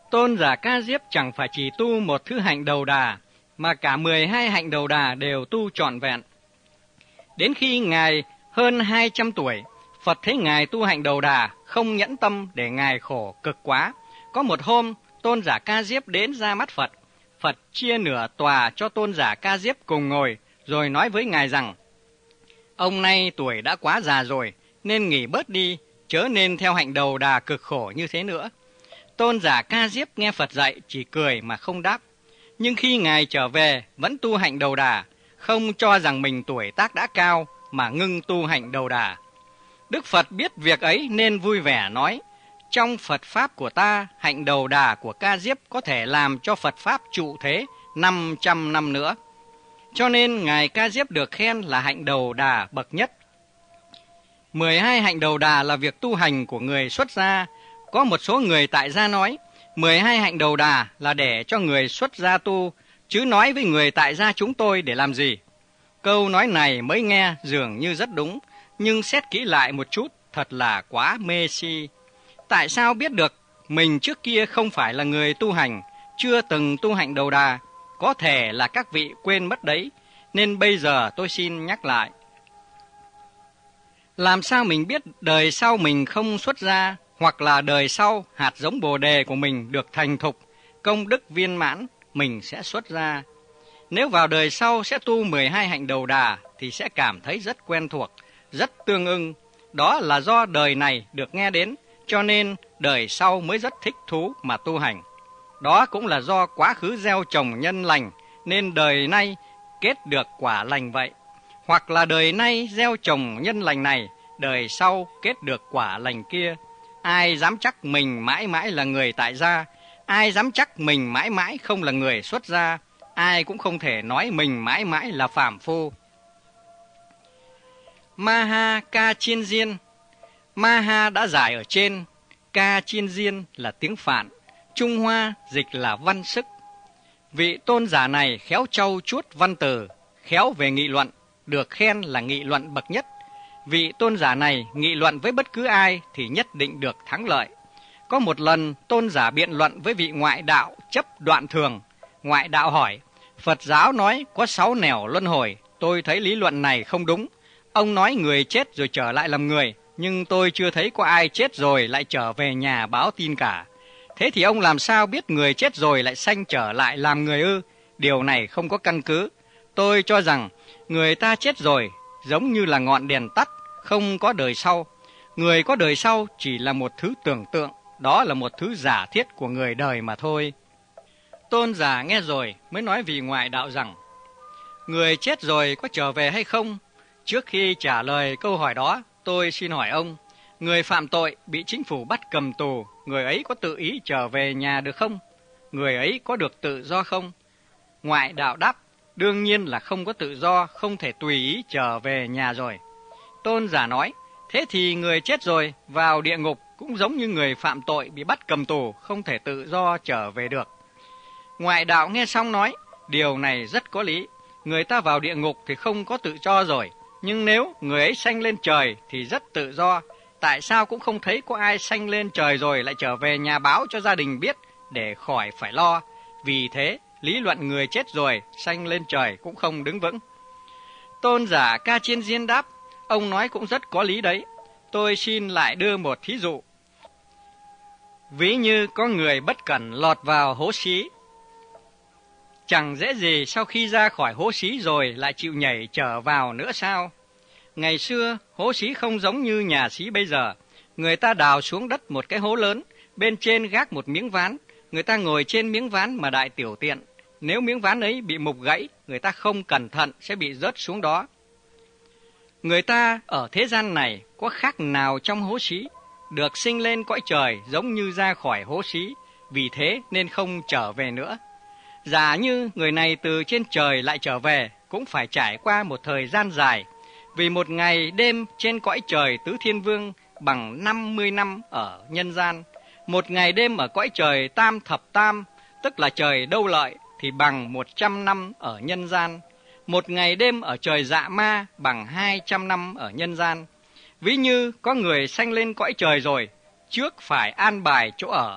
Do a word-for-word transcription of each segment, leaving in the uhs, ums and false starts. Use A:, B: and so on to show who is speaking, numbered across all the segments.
A: Tôn giả Ca Diếp chẳng phải chỉ tu một thứ hạnh đầu đà, mà cả mười hai hạnh đầu đà đều tu trọn vẹn. Đến khi Ngài hơn hai trăm tuổi, Phật thấy Ngài tu hạnh đầu đà, không nhẫn tâm để Ngài khổ cực quá. Có một hôm, Tôn giả Ca Diếp đến ra mắt Phật. Phật chia nửa tòa cho Tôn giả Ca Diếp cùng ngồi, rồi nói với Ngài rằng: ông nay tuổi đã quá già rồi, nên nghỉ bớt đi, chớ nên theo hạnh đầu đà cực khổ như thế nữa. Tôn giả Ca Diếp nghe Phật dạy chỉ cười mà không đáp. Nhưng khi Ngài trở về vẫn tu hạnh đầu đà, không cho rằng mình tuổi tác đã cao mà ngưng tu hạnh đầu đà. Đức Phật biết việc ấy nên vui vẻ nói: trong Phật Pháp của ta, hạnh đầu đà của Ca Diếp có thể làm cho Phật Pháp trụ thế năm trăm năm nữa. Cho nên Ngài Ca Diếp được khen là hạnh đầu đà bậc nhất. mười hai hạnh đầu đà là việc tu hành của người xuất gia. Có một số người tại gia nói, mười hai hạnh đầu đà là để cho người xuất gia tu, chứ nói với người tại gia chúng tôi để làm gì? Câu nói này mới nghe dường như rất đúng, nhưng xét kỹ lại một chút, thật là quá mê si. Tại sao biết được mình trước kia không phải là người tu hành, chưa từng tu hạnh đầu đà? Có thể là các vị quên mất đấy, nên bây giờ tôi xin nhắc lại. Làm sao mình biết đời sau mình không xuất gia, hoặc là đời sau hạt giống bồ đề của mình được thành thục, công đức viên mãn, mình sẽ xuất gia? Nếu vào đời sau sẽ tu mười hai hạnh đầu đà thì sẽ cảm thấy rất quen thuộc, rất tương ưng. Đó là do đời này được nghe đến, cho nên đời sau mới rất thích thú mà tu hành. Đó cũng là do quá khứ gieo trồng nhân lành, nên đời nay kết được quả lành vậy. Hoặc là đời nay gieo trồng nhân lành này, đời sau kết được quả lành kia. Ai dám chắc mình mãi mãi là người tại gia? Ai dám chắc mình mãi mãi không là người xuất gia? Ai cũng không thể nói mình mãi mãi là phàm phu. Maha Ca Chiên Diên. Maha đã giải ở trên, Ca Chiên Diên là tiếng Phạn, Trung Hoa dịch là văn sức. Vị tôn giả này khéo trau chuốt văn từ, khéo về nghị luận, được khen là nghị luận bậc nhất. Vị tôn giả này nghị luận với bất cứ ai thì nhất định được thắng lợi. Có một lần tôn giả biện luận với vị ngoại đạo chấp đoạn thường. Ngoại đạo hỏi: Phật giáo nói có sáu nẻo luân hồi, tôi thấy lý luận này không đúng. Ông nói người chết rồi trở lại làm người, nhưng tôi chưa thấy có ai chết rồi lại trở về nhà báo tin cả. Thế thì ông làm sao biết người chết rồi lại sanh trở lại làm người ư? Điều này không có căn cứ. Tôi cho rằng người ta chết rồi giống như là ngọn đèn tắt, không có đời sau. Người có đời sau chỉ là một thứ tưởng tượng, đó là một thứ giả thiết của người đời mà thôi. Tôn giả nghe rồi mới nói vì ngoại đạo rằng: người chết rồi có trở về hay không? Trước khi trả lời câu hỏi đó, tôi xin hỏi ông, người phạm tội bị chính phủ bắt cầm tù, người ấy có tự ý trở về nhà được không? Người ấy có được tự do không? Ngoại đạo đáp: đương nhiên là không có tự do, không thể tùy ý trở về nhà rồi. Tôn giả nói: thế thì người chết rồi vào địa ngục cũng giống như người phạm tội bị bắt cầm tù, không thể tự do trở về được. Ngoại đạo nghe xong nói: điều này rất có lý. Người ta vào địa ngục thì không có tự do rồi, nhưng nếu người ấy sanh lên trời thì rất tự do. Tại sao cũng không thấy có ai sanh lên trời rồi lại trở về nhà báo cho gia đình biết để khỏi phải lo. Vì thế lý luận người chết rồi sanh lên trời cũng không đứng vững. Tôn giả Ca Chiên Diên đáp: ông nói cũng rất có lý đấy. Tôi xin lại đưa một thí dụ. Ví như có người bất cẩn lọt vào hố xí. Chẳng dễ gì sau khi ra khỏi hố xí rồi lại chịu nhảy trở vào nữa sao? Ngày xưa, hố xí không giống như nhà xí bây giờ. Người ta đào xuống đất một cái hố lớn, bên trên gác một miếng ván. Người ta ngồi trên miếng ván mà đại tiểu tiện. Nếu miếng ván ấy bị mục gãy, người ta không cẩn thận sẽ bị rớt xuống đó. Người ta ở thế gian này có khác nào trong hố xí, được sinh lên cõi trời giống như ra khỏi hố xí, vì thế nên không trở về nữa. Giả như người này từ trên trời lại trở về, cũng phải trải qua một thời gian dài, vì một ngày đêm trên cõi trời tứ thiên vương bằng năm mươi năm ở nhân gian. Một ngày đêm ở cõi trời tam thập tam, tức là trời Đâu Lợi, thì bằng một trăm năm ở nhân gian. Một ngày đêm ở trời Dạ Ma bằng hai trăm năm ở nhân gian. Ví như có người sanh lên cõi trời rồi, trước phải an bài chỗ ở,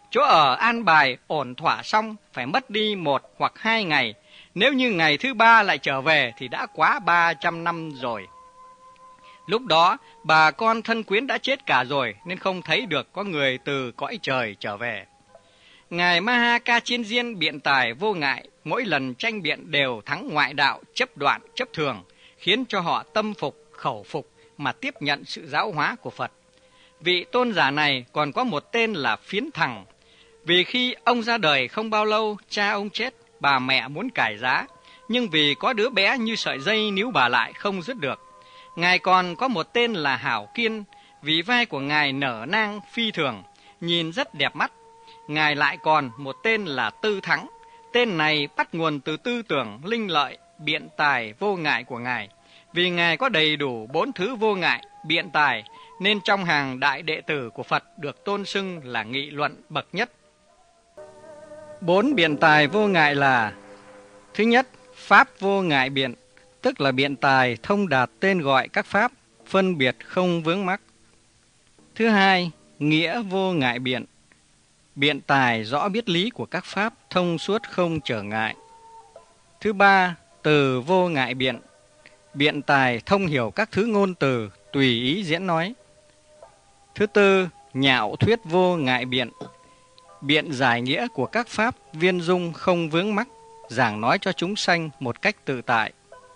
A: chỗ ở an bài ổn thỏa xong phải mất đi một hoặc hai ngày. Nếu như ngày thứ ba lại trở về thì đã quá ba trăm năm rồi. Lúc đó, bà con thân quyến đã chết cả rồi nên không thấy được có người từ cõi trời trở về. Ngài Maha Kachinjin biện tài vô ngại, mỗi lần tranh biện đều thắng ngoại đạo, chấp đoạn, chấp thường, khiến cho họ tâm phục, khẩu phục mà tiếp nhận sự giáo hóa của Phật. Vị tôn giả này còn có một tên là Phiến Thằng. Vì khi ông ra đời không bao lâu, cha ông chết, bà mẹ muốn cải giá, nhưng vì có đứa bé như sợi dây níu bà lại không dứt được. Ngài còn có một tên là Hảo Kiên, vì vai của Ngài nở nang phi thường, nhìn rất đẹp mắt. Ngài lại còn một tên là Tư Thắng. Tên này bắt nguồn từ tư tưởng linh lợi, biện tài vô ngại của Ngài. Vì Ngài có đầy đủ bốn thứ vô ngại, biện tài, nên trong hàng đại đệ tử của Phật được tôn xưng là nghị luận bậc nhất. Bốn biện tài vô ngại là: thứ nhất, pháp vô ngại biện, tức là biện tài thông đạt tên gọi các pháp, phân biệt không vướng mắc. Thứ hai, nghĩa vô ngại biện, biện tài rõ biết lý của các pháp, thông suốt không trở ngại. Thứ ba, từ vô ngại biện, biện tài thông hiểu các thứ ngôn từ, tùy ý diễn nói. Thứ tư, nhạo thuyết vô ngại biện, biện giải nghĩa của các pháp, viên dung không vướng mắc, giảng nói cho chúng sanh một cách tự tại.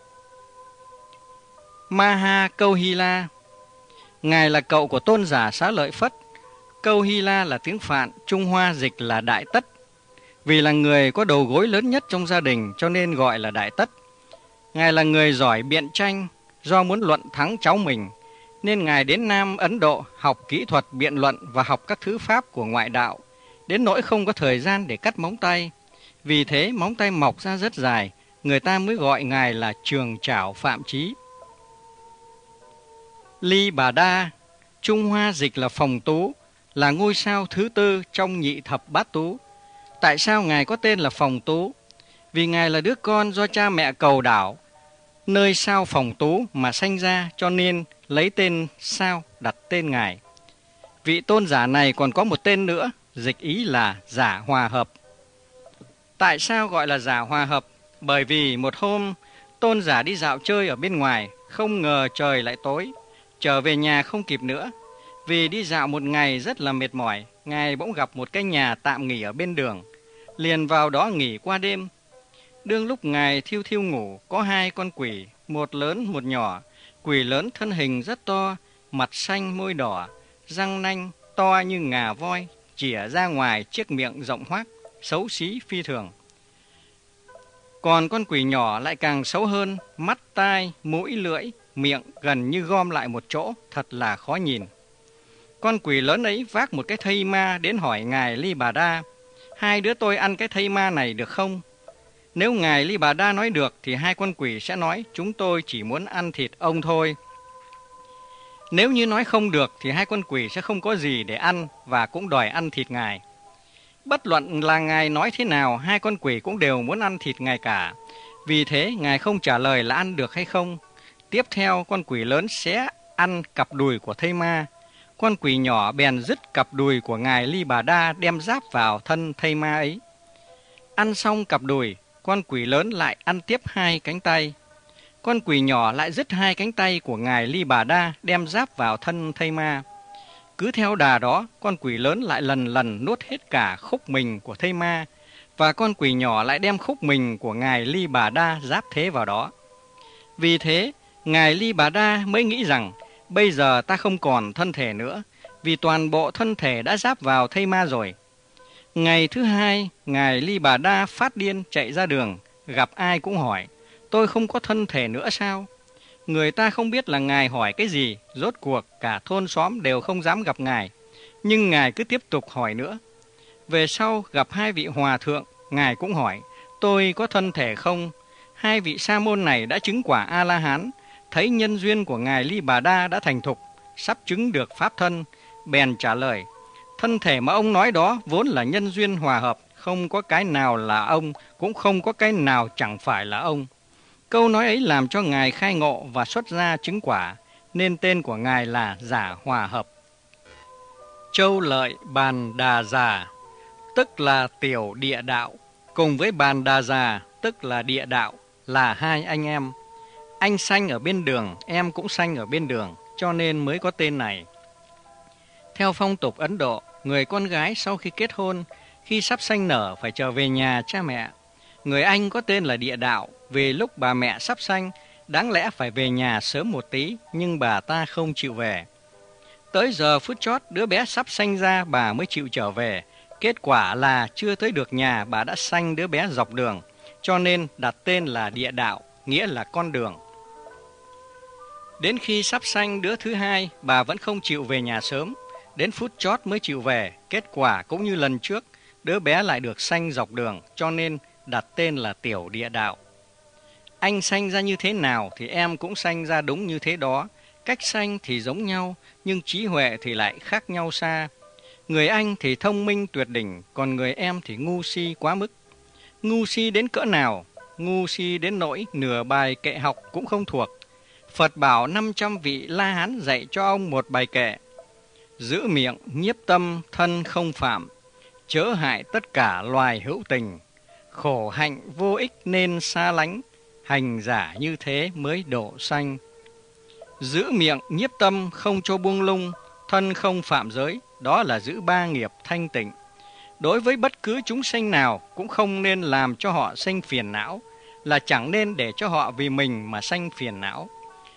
A: Maha Câu Hy La, Ngài là cậu của tôn giả Xá Lợi Phất. Câu Hy La là tiếng Phạn, Trung Hoa dịch là Đại Tất. Vì là người có đầu gối lớn nhất trong gia đình cho nên gọi là Đại Tất. Ngài là người giỏi biện tranh, do muốn luận thắng cháu mình, nên Ngài đến Nam Ấn Độ học kỹ thuật biện luận và học các thứ pháp của ngoại đạo, đến nỗi không có thời gian để cắt móng tay. Vì thế móng tay mọc ra rất dài, người ta mới gọi Ngài là Trường Trảo Phạm Chí. Ly Bà Đa, Trung Hoa dịch là Phòng Tú, là ngôi sao thứ tư trong nhị thập bát tú. Tại sao Ngài có tên là Phòng Tú? Vì Ngài là đứa con do cha mẹ cầu đảo, nơi sao Phòng Tú mà sanh ra, cho nên lấy tên sao đặt tên Ngài. Vị tôn giả này còn có một tên nữa, dịch ý là Giả Hòa Hợp. Tại sao gọi là Giả Hòa Hợp? Bởi vì một hôm, tôn giả đi dạo chơi ở bên ngoài, không ngờ trời lại tối, trở về nhà không kịp nữa. Vì đi dạo một ngày rất là mệt mỏi, Ngài bỗng gặp một cái nhà tạm nghỉ ở bên đường, liền vào đó nghỉ qua đêm. Đương lúc Ngài thiêu thiêu ngủ, có hai con quỷ, một lớn một nhỏ. Quỷ lớn thân hình rất to, mặt xanh môi đỏ, răng nanh to như ngà voi, chĩa ra ngoài chiếc miệng rộng hoác, xấu xí phi thường. Còn con quỷ nhỏ lại càng xấu hơn, mắt tai, mũi lưỡi, miệng gần như gom lại một chỗ, thật là khó nhìn. Con quỷ lớn ấy vác một cái thây ma đến hỏi Ngài Ly Bà Đa: hai đứa tôi ăn cái thây ma này được không? Nếu Ngài Ly Bà Đa nói được thì hai con quỷ sẽ nói chúng tôi chỉ muốn ăn thịt ông thôi. Nếu như nói không được thì hai con quỷ sẽ không có gì để ăn và cũng đòi ăn thịt Ngài. Bất luận là Ngài nói thế nào, hai con quỷ cũng đều muốn ăn thịt Ngài cả. Vì thế Ngài không trả lời là ăn được hay không. Tiếp theo con quỷ lớn sẽ ăn cặp đùi của thây ma. Con quỷ nhỏ bèn dứt cặp đùi của Ngài Ly Bà Đa đem giáp vào thân thây ma ấy. Ăn xong cặp đùi, con quỷ lớn lại ăn tiếp hai cánh tay. Con quỷ nhỏ lại dứt hai cánh tay của Ngài Ly Bà Đa đem giáp vào thân thây ma. Cứ theo đà đó, con quỷ lớn lại lần lần nuốt hết cả khúc mình của thây ma, và con quỷ nhỏ lại đem khúc mình của Ngài Ly Bà Đa giáp thế vào đó. Vì thế, Ngài Ly Bà Đa mới nghĩ rằng bây giờ ta không còn thân thể nữa, vì toàn bộ thân thể đã giáp vào thây ma rồi. Ngày thứ hai, Ngài Ly Bà Đa phát điên chạy ra đường, gặp ai cũng hỏi: tôi không có thân thể nữa sao? Người ta không biết là Ngài hỏi cái gì, rốt cuộc cả thôn xóm đều không dám gặp Ngài. Nhưng Ngài cứ tiếp tục hỏi nữa. Về sau gặp hai vị hòa thượng, Ngài cũng hỏi: tôi có thân thể không? Hai vị sa môn này đã chứng quả A-la-hán, thấy nhân duyên của Ngài Ly Bà Đa đã thành thục, sắp chứng được pháp thân, bèn trả lời: thân thể mà ông nói đó vốn là nhân duyên hòa hợp, không có cái nào là ông, cũng không có cái nào chẳng phải là ông. Câu nói ấy làm cho Ngài khai ngộ và xuất ra chứng quả, nên tên của Ngài là Giả Hòa Hợp. Châu Lợi Bàn Đà Già, tức là tiểu địa đạo, cùng với Bàn Đà Già, tức là địa đạo, là hai anh em. Anh sanh ở bên đường, em cũng sanh ở bên đường, cho nên mới có tên này. Theo phong tục Ấn Độ, người con gái sau khi kết hôn, khi sắp sanh nở phải trở về nhà cha mẹ. Người anh có tên là địa đạo, vì lúc bà mẹ sắp sanh, đáng lẽ phải về nhà sớm một tí, nhưng bà ta không chịu về. Tới giờ phút chót, đứa bé sắp sanh ra bà mới chịu trở về. Kết quả là chưa tới được nhà bà đã sanh đứa bé dọc đường, cho nên đặt tên là địa đạo, nghĩa là con đường. Đến khi sắp sanh đứa thứ hai, bà vẫn không chịu về nhà sớm, đến phút chót mới chịu về. Kết quả cũng như lần trước, đứa bé lại được sanh dọc đường, cho nên đặt tên là tiểu địa đạo. Anh sanh ra như thế nào thì em cũng sanh ra đúng như thế đó. Cách sanh thì giống nhau, nhưng trí huệ thì lại khác nhau xa. Người anh thì thông minh tuyệt đỉnh, còn người em thì ngu si quá mức. Ngu si đến cỡ nào? Ngu si đến nỗi nửa bài kệ học cũng không thuộc. Phật bảo năm trăm vị La Hán dạy cho ông một bài kệ: giữ miệng, nhiếp tâm, thân không phạm, chớ hại tất cả loài hữu tình, khổ hạnh vô ích nên xa lánh, hành giả như thế mới độ sanh. Giữ miệng, nhiếp tâm, không cho buông lung, thân không phạm giới, đó là giữ ba nghiệp thanh tịnh. Đối với bất cứ chúng sanh nào cũng không nên làm cho họ sanh phiền não, là chẳng nên để cho họ vì mình mà sanh phiền não.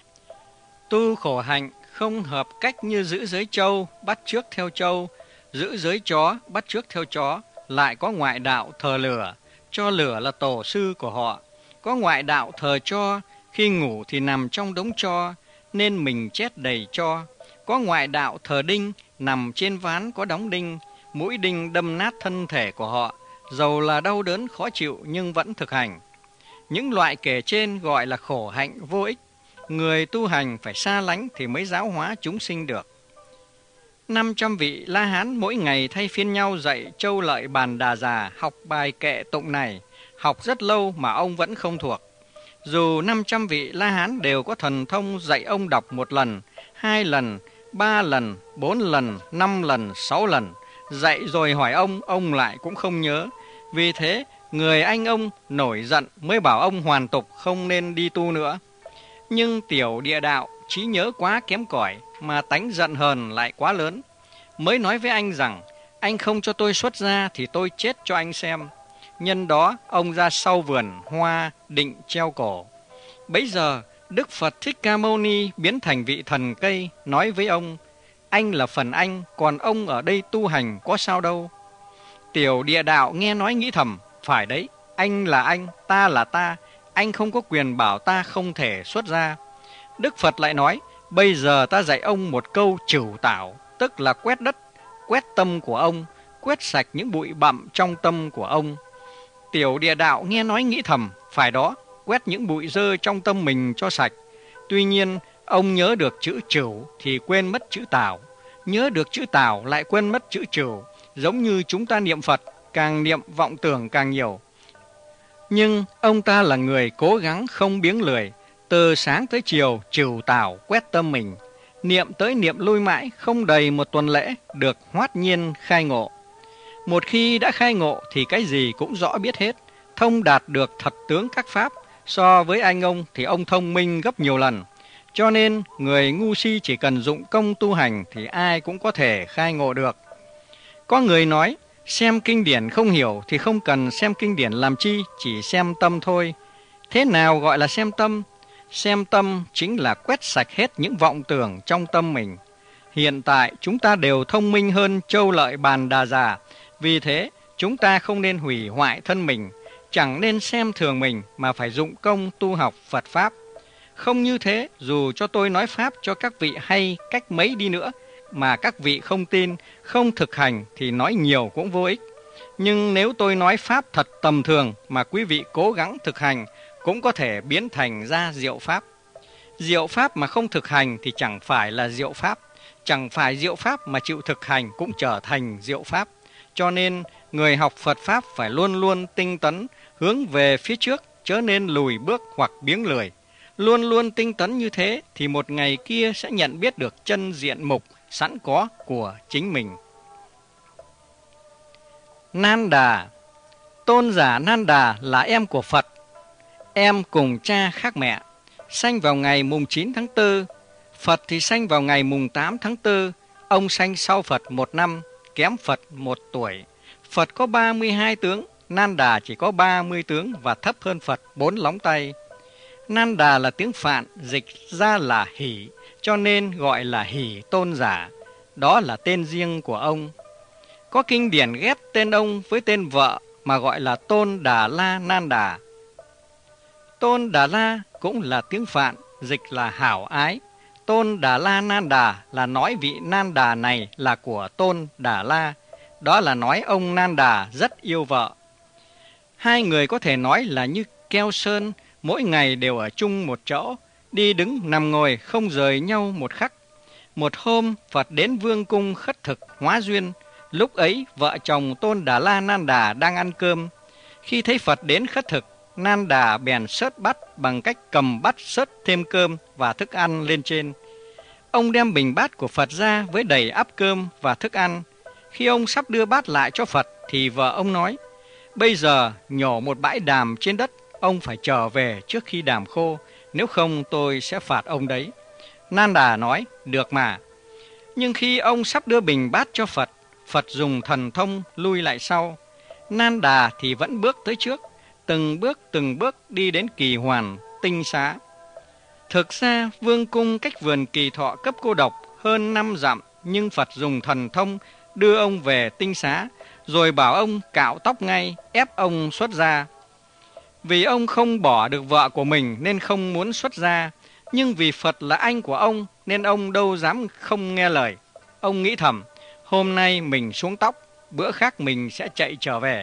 A: Tu khổ hạnh không hợp cách như giữ giới trâu, bắt chước theo trâu, giữ giới chó, bắt chước theo chó, lại có ngoại đạo thờ lửa, cho lửa là tổ sư của họ. Có ngoại đạo thờ tro, khi ngủ thì nằm trong đống tro, nên mình chết đầy tro. Có ngoại đạo thờ đinh, nằm trên ván có đóng đinh, mũi đinh đâm nát thân thể của họ, dầu là đau đớn khó chịu nhưng vẫn thực hành. Những loại kể trên gọi là khổ hạnh vô ích. Người tu hành phải xa lánh thì mới giáo hóa chúng sinh được. Năm trăm vị La Hán mỗi ngày thay phiên nhau dạy Châu Lợi Bàn Đà Già học bài kệ tụng này. Học rất lâu mà ông vẫn không thuộc. Dù năm trăm vị La Hán đều có thần thông dạy ông đọc một lần, hai lần, ba lần, bốn lần, năm lần, sáu lần. Dạy rồi hỏi ông, ông lại cũng không nhớ. Vì thế, người anh ông nổi giận mới bảo ông hoàn tục không nên đi tu nữa. Nhưng tiểu địa đạo trí nhớ quá kém cỏi mà tánh giận hờn lại quá lớn. Mới nói với anh rằng, anh không cho tôi xuất gia thì tôi chết cho anh xem. Nhân đó, ông ra sau vườn hoa định treo cổ. Bấy giờ, Đức Phật Thích Ca Mâu Ni biến thành vị thần cây, nói với ông: anh là phần anh, còn ông ở đây tu hành có sao đâu. Tiểu địa đạo nghe nói nghĩ thầm: phải đấy, anh là anh, ta là ta, anh không có quyền bảo ta không thể xuất gia. Đức Phật lại nói: bây giờ ta dạy ông một câu trửu tảo, tức là quét đất, quét tâm của ông, quét sạch những bụi bặm trong tâm của ông. Tiểu địa đạo nghe nói nghĩ thầm: phải đó, quét những bụi dơ trong tâm mình cho sạch. Tuy nhiên, ông nhớ được chữ trửu thì quên mất chữ tảo, nhớ được chữ tảo lại quên mất chữ trửu, giống như chúng ta niệm Phật, càng niệm vọng tưởng càng nhiều. Nhưng ông ta là người cố gắng không biếng lười, từ sáng tới chiều trửu tảo quét tâm mình, niệm tới niệm lui mãi, không đầy một tuần lễ được hoát nhiên khai ngộ. Một khi đã khai ngộ thì cái gì cũng rõ biết hết, thông đạt được thật tướng các pháp. So với anh ông thì ông thông minh gấp nhiều lần. Cho nên người ngu si chỉ cần dụng công tu hành thì ai cũng có thể khai ngộ được. Có người nói, xem kinh điển không hiểu thì không cần xem kinh điển làm chi, chỉ xem tâm thôi. Thế nào gọi là xem tâm? Xem tâm chính là quét sạch hết những vọng tưởng trong tâm mình. Hiện tại chúng ta đều thông minh hơn Châu Lợi Bàn Đà Già, vì thế chúng ta không nên hủy hoại thân mình, chẳng nên xem thường mình mà phải dụng công tu học Phật Pháp. Không như thế, dù cho tôi nói Pháp cho các vị hay cách mấy đi nữa, mà các vị không tin, không thực hành thì nói nhiều cũng vô ích. Nhưng nếu tôi nói Pháp thật tầm thường mà quý vị cố gắng thực hành, cũng có thể biến thành ra diệu Pháp. Diệu Pháp mà không thực hành thì chẳng phải là diệu Pháp, chẳng phải diệu Pháp mà chịu thực hành cũng trở thành diệu Pháp. Cho nên, người học Phật Pháp phải luôn luôn tinh tấn, hướng về phía trước, chớ nên lùi bước hoặc biếng lười. Luôn luôn tinh tấn như thế thì một ngày kia sẽ nhận biết được chân diện mục sẵn có của chính mình. Nan Đà. Tôn giả Nan Đà là em của Phật. Em cùng cha khác mẹ, sanh vào ngày mùng chín tháng tư. Phật thì sanh vào ngày mùng tám tháng tư. Ông sanh sau Phật một năm, kém Phật một tuổi. Phật có ba mươi hai tướng, Nan Đà chỉ có ba mươi tướng và thấp hơn Phật bốn lóng tay. Nan Đà là tiếng Phạn, dịch ra là Hỷ, cho nên gọi là Hỷ Tôn giả. Đó là tên riêng của ông. Có kinh điển ghép tên ông với tên vợ mà gọi là Tôn Đà La Nan Đà. Tôn Đà La cũng là tiếng Phạn, dịch là hảo ái. Tôn Đà La Nan Đà là nói vị Nan Đà này là của Tôn Đà La. Đó là nói ông Nan Đà rất yêu vợ. Hai người có thể nói là như keo sơn, mỗi ngày đều ở chung một chỗ, đi đứng nằm ngồi không rời nhau một khắc. Một hôm Phật đến vương cung khất thực hóa duyên. Lúc ấy vợ chồng Tôn Đà La Nan Đà đang ăn cơm. Khi thấy Phật đến khất thực, Nan Đà bèn xớt bát bằng cách cầm bát xớt thêm cơm và thức ăn lên trên. Ông đem bình bát của Phật ra với đầy ắp cơm và thức ăn. Khi ông sắp đưa bát lại cho Phật thì vợ ông nói: bây giờ nhổ một bãi đàm trên đất, ông phải trở về trước khi đàm khô, nếu không tôi sẽ phạt ông đấy. Nan Đà nói: được mà. Nhưng khi ông sắp đưa bình bát cho Phật, Phật dùng thần thông lui lại sau. Nan Đà thì vẫn bước tới trước, từng bước từng bước đi đến Kỳ Hoàn, Tinh Xá. Thực ra vương cung cách vườn Kỳ Thọ cấp cô độc hơn năm dặm, nhưng Phật dùng thần thông đưa ông về Tinh Xá, rồi bảo ông cạo tóc ngay, ép ông xuất gia. Vì ông không bỏ được vợ của mình nên không muốn xuất gia, nhưng vì Phật là anh của ông nên ông đâu dám không nghe lời. Ông nghĩ thầm: hôm nay mình xuống tóc, bữa khác mình sẽ chạy trở về.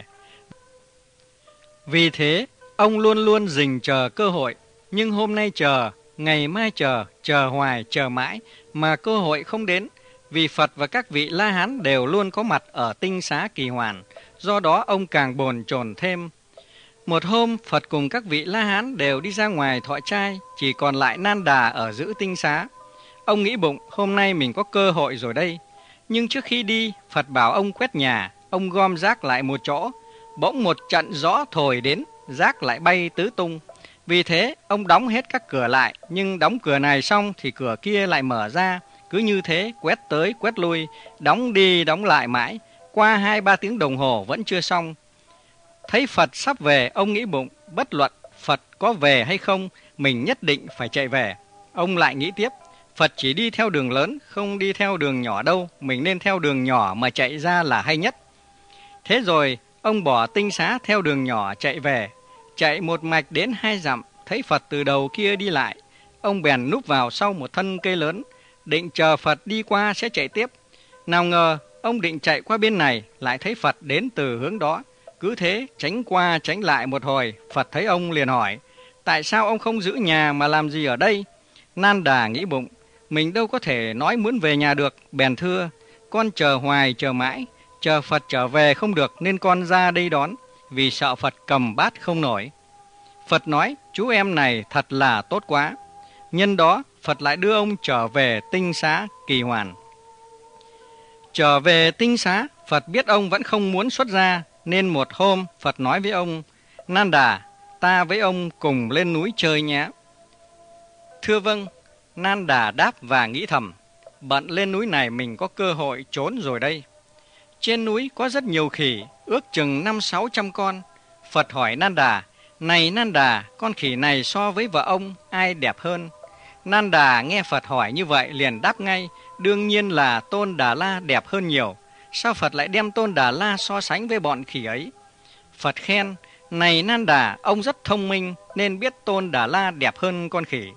A: Vì thế ông luôn luôn rình chờ cơ hội, nhưng hôm nay chờ, ngày mai chờ, chờ hoài, chờ mãi mà cơ hội không đến. Vì Phật và các vị La Hán đều luôn có mặt ở Tinh Xá Kỳ Hoàn, do đó ông càng bồn chồn thêm. Một hôm Phật cùng các vị La Hán đều đi ra ngoài thọ trai, chỉ còn lại Nan Đà ở giữ Tinh Xá. Ông nghĩ bụng: hôm nay mình có cơ hội rồi đây. Nhưng trước khi đi, Phật bảo ông quét nhà. Ông gom rác lại một chỗ, bỗng một trận gió thổi đến, rác lại bay tứ tung. Vì thế ông đóng hết các cửa lại, nhưng đóng cửa này xong thì cửa kia lại mở ra. Cứ như thế quét tới quét lui, đóng đi đóng lại mãi. Qua hai ba tiếng đồng hồ vẫn chưa xong. Thấy Phật sắp về, ông nghĩ bụng: bất luận Phật có về hay không, mình nhất định phải chạy về. Ông lại nghĩ tiếp: Phật chỉ đi theo đường lớn, không đi theo đường nhỏ đâu, mình nên theo đường nhỏ mà chạy ra là hay nhất. Thế rồi ông bỏ Tinh Xá theo đường nhỏ chạy về. Chạy một mạch đến hai dặm, thấy Phật từ đầu kia đi lại. Ông bèn núp vào sau một thân cây lớn, định chờ Phật đi qua sẽ chạy tiếp. Nào ngờ ông định chạy qua bên này, lại thấy Phật đến từ hướng đó. Cứ thế tránh qua tránh lại một hồi, Phật thấy ông liền hỏi: tại sao ông không giữ nhà mà làm gì ở đây? Nan Đà nghĩ bụng: mình đâu có thể nói muốn về nhà được, bèn thưa: con chờ hoài chờ mãi, chờ Phật trở về không được nên con ra đây đón, vì sợ Phật cầm bát không nổi. Phật nói: chú em này thật là tốt quá. Nhân đó Phật lại đưa ông trở về Tinh Xá Kỳ Hoàn. Trở về Tinh Xá, Phật biết ông vẫn không muốn xuất gia, nên một hôm Phật nói với ông: Nan Đà, ta với ông cùng lên núi chơi nhé. Thưa vâng. Nan Đà đáp và nghĩ thầm: bận lên núi này mình có cơ hội trốn rồi đây. Trên núi có rất nhiều khỉ, ước chừng năm sáu trăm con. Phật hỏi Nan Đà: này Nan Đà, con khỉ này so với vợ ông ai đẹp hơn? Nan Đà nghe Phật hỏi như vậy liền đáp ngay: đương nhiên là Tôn Đà La đẹp hơn nhiều. Sao Phật lại đem Tôn Đà La so sánh với bọn khỉ ấy? Phật khen: này Nan Đà, ông rất thông minh nên biết Tôn Đà La đẹp hơn con khỉ.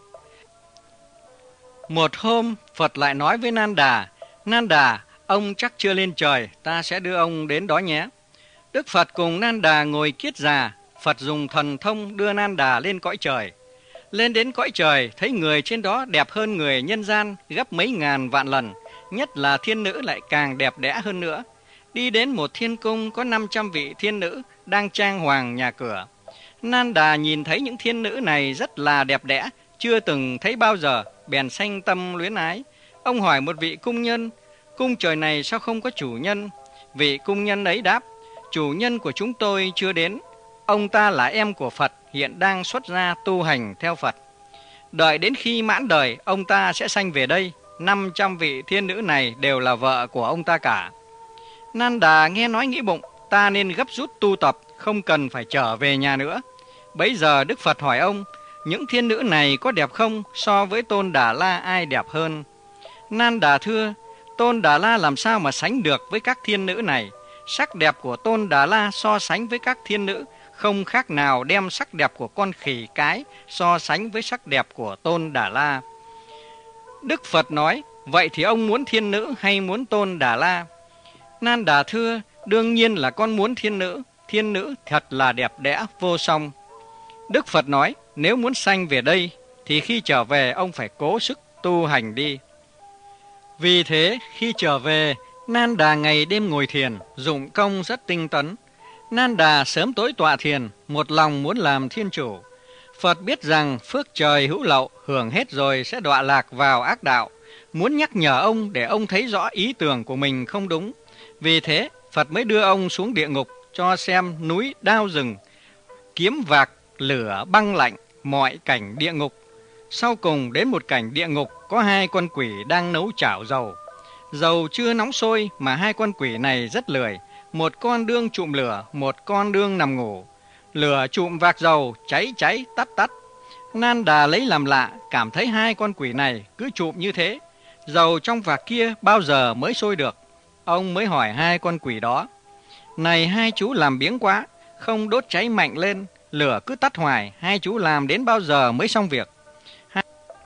A: Một hôm Phật lại nói với Nan Đà: Nan Đà, ông chắc chưa lên trời, ta sẽ đưa ông đến đó nhé. Đức Phật cùng Nan Đà ngồi kiết già. Phật dùng thần thông đưa Nan Đà lên cõi trời. Lên đến cõi trời, thấy người trên đó đẹp hơn người nhân gian gấp mấy ngàn vạn lần, nhất là thiên nữ lại càng đẹp đẽ hơn nữa. Đi đến một thiên cung có năm trăm vị thiên nữ đang trang hoàng nhà cửa. Nan Đà nhìn thấy những thiên nữ này rất là đẹp đẽ, chưa từng thấy bao giờ, bèn sanh tâm luyến ái. Ông hỏi một vị cung nhân: cung trời này sao không có chủ nhân? Vị cung nhân ấy đáp: chủ nhân của chúng tôi chưa đến. Ông ta là em của Phật, hiện đang xuất gia tu hành theo Phật. Đợi đến khi mãn đời, ông ta sẽ sanh về đây. năm trăm vị thiên nữ này đều là vợ của ông ta cả. Nanda nghe nói nghĩ bụng, ta nên gấp rút tu tập, không cần phải trở về nhà nữa. Bấy giờ Đức Phật hỏi ông, những thiên nữ này có đẹp không? So với Tôn Đà La ai đẹp hơn? Nanda thưa, Tôn Đà La làm sao mà sánh được với các thiên nữ này? Sắc đẹp của Tôn Đà La so sánh với các thiên nữ không khác nào đem sắc đẹp của con khỉ cái so sánh với sắc đẹp của Tôn Đà La. Đức Phật nói, vậy thì ông muốn thiên nữ hay muốn Tôn Đà La? Nanda thưa, đương nhiên là con muốn thiên nữ. Thiên nữ thật là đẹp đẽ vô song. Đức Phật nói, nếu muốn sanh về đây thì khi trở về ông phải cố sức tu hành đi. Vì thế khi trở về, Nanda ngày đêm ngồi thiền, dụng công rất tinh tấn. Nanda sớm tối tọa thiền, một lòng muốn làm thiên chủ. Phật biết rằng phước trời hữu lậu, hưởng hết rồi sẽ đọa lạc vào ác đạo, muốn nhắc nhở ông để ông thấy rõ ý tưởng của mình không đúng. Vì thế Phật mới đưa ông xuống địa ngục cho xem núi đao rừng, kiếm vạc, lửa băng lạnh, mọi cảnh địa ngục. Sau cùng đến một cảnh địa ngục có hai con quỷ đang nấu chảo dầu. Dầu chưa nóng sôi mà hai con quỷ này rất lười. Một con đương trụm lửa, một con đương nằm ngủ. Lửa trụm vạc dầu, cháy cháy, tắt tắt. Nanda lấy làm lạ, cảm thấy hai con quỷ này cứ trụm như thế. Dầu trong vạc kia bao giờ mới sôi được? Ông mới hỏi hai con quỷ đó, này hai chú làm biếng quá, không đốt cháy mạnh lên, lửa cứ tắt hoài, hai chú làm đến bao giờ mới xong việc? Hai,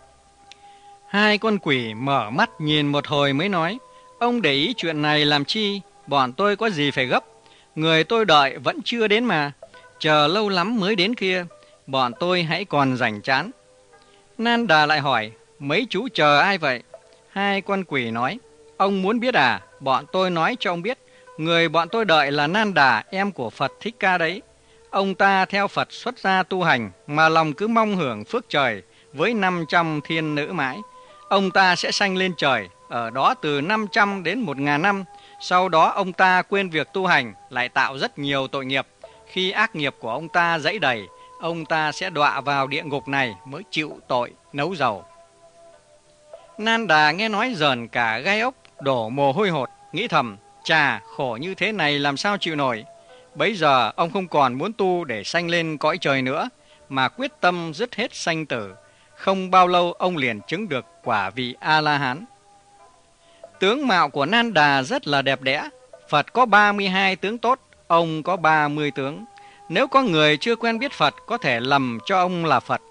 A: hai con quỷ mở mắt nhìn một hồi mới nói, ông để ý chuyện này làm chi, bọn tôi có gì phải gấp, người tôi đợi vẫn chưa đến mà, chờ lâu lắm mới đến kia, bọn tôi hãy còn rảnh chán. Nanda lại hỏi, mấy chú chờ ai vậy? Hai con quỷ nói, ông muốn biết à, bọn tôi nói cho ông biết, người bọn tôi đợi là Nanda, em của Phật Thích Ca đấy. Ông ta theo Phật xuất gia tu hành, mà lòng cứ mong hưởng phước trời với năm trăm thiên nữ mãi. Ông ta sẽ sanh lên trời, ở đó từ năm trăm đến một ngàn năm. Sau đó ông ta quên việc tu hành, lại tạo rất nhiều tội nghiệp. Khi ác nghiệp của ông ta dẫy đầy, ông ta sẽ đọa vào địa ngục này mới chịu tội nấu dầu. Nanda nghe nói dờn cả gai ốc, đổ mồ hôi hột, nghĩ thầm, chà, khổ như thế này làm sao chịu nổi. Bấy giờ ông không còn muốn tu để sanh lên cõi trời nữa, mà quyết tâm dứt hết sanh tử. Không bao lâu ông liền chứng được quả vị A-la-hán. Tướng mạo của Nanda rất là đẹp đẽ. Phật có ba mươi hai tướng tốt, ông có ba mươi tướng. Nếu có người chưa quen biết Phật có thể lầm cho ông là Phật.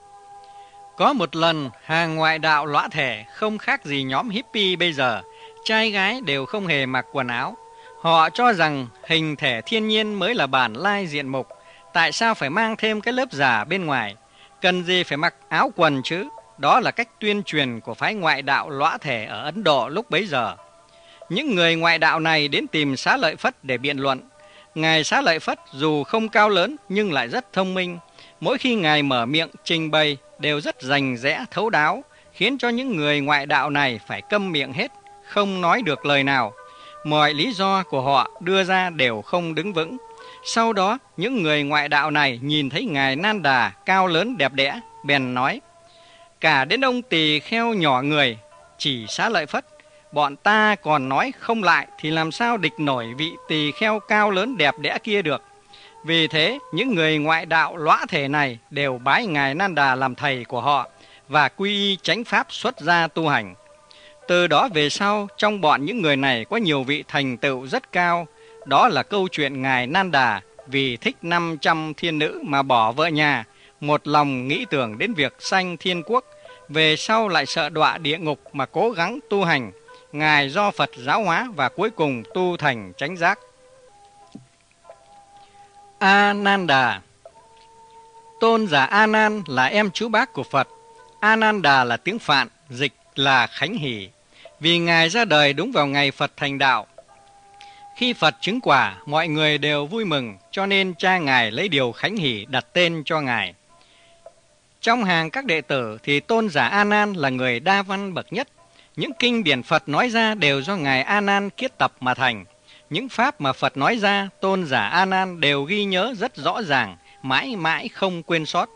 A: Có một lần, hàng ngoại đạo lõa thể không khác gì nhóm hippie bây giờ. Trai gái đều không hề mặc quần áo. Họ cho rằng hình thể thiên nhiên mới là bản lai diện mục. Tại sao phải mang thêm cái lớp giả bên ngoài? Cần gì phải mặc áo quần chứ? Đó là cách tuyên truyền của phái ngoại đạo lõa thể ở Ấn Độ lúc bấy giờ. Những người ngoại đạo này đến tìm Xá Lợi Phất để biện luận. Ngài Xá Lợi Phất dù không cao lớn nhưng lại rất thông minh. Mỗi khi Ngài mở miệng trình bày đều rất rành rẽ thấu đáo, khiến cho những người ngoại đạo này phải câm miệng hết, không nói được lời nào. Mọi lý do của họ đưa ra đều không đứng vững. Sau đó, những người ngoại đạo này nhìn thấy Ngài Nanda cao lớn đẹp đẽ, bèn nói, cả đến ông tỳ kheo nhỏ người, chỉ Xá Lợi Phất, bọn ta còn nói không lại thì làm sao địch nổi vị tỳ kheo cao lớn đẹp đẽ kia được. Vì thế, những người ngoại đạo lõa thể này đều bái Ngài Nanda làm thầy của họ và quy y chánh pháp xuất gia tu hành. Từ đó về sau, trong bọn những người này có nhiều vị thành tựu rất cao. Đó là câu chuyện Ngài Nanda vì thích năm trăm thiên nữ mà bỏ vợ nhà, một lòng nghĩ tưởng đến việc sanh thiên quốc, về sau lại sợ đọa địa ngục mà cố gắng tu hành. Ngài do Phật giáo hóa và cuối cùng tu thành chánh giác. Ananda. Tôn giả A Nan là em chú bác của Phật. Ananda là tiếng Phạn, dịch là Khánh Hỷ. Vì Ngài ra đời đúng vào ngày Phật thành đạo. Khi Phật chứng quả, mọi người đều vui mừng, cho nên cha Ngài lấy điều Khánh Hỷ đặt tên cho Ngài. Trong hàng các đệ tử thì Tôn giả A Nan là người đa văn bậc nhất. Những kinh điển Phật nói ra đều do Ngài A Nan kiết tập mà thành. Những pháp mà Phật nói ra, tôn giả A Nan đều ghi nhớ rất rõ ràng, mãi mãi không quên sót.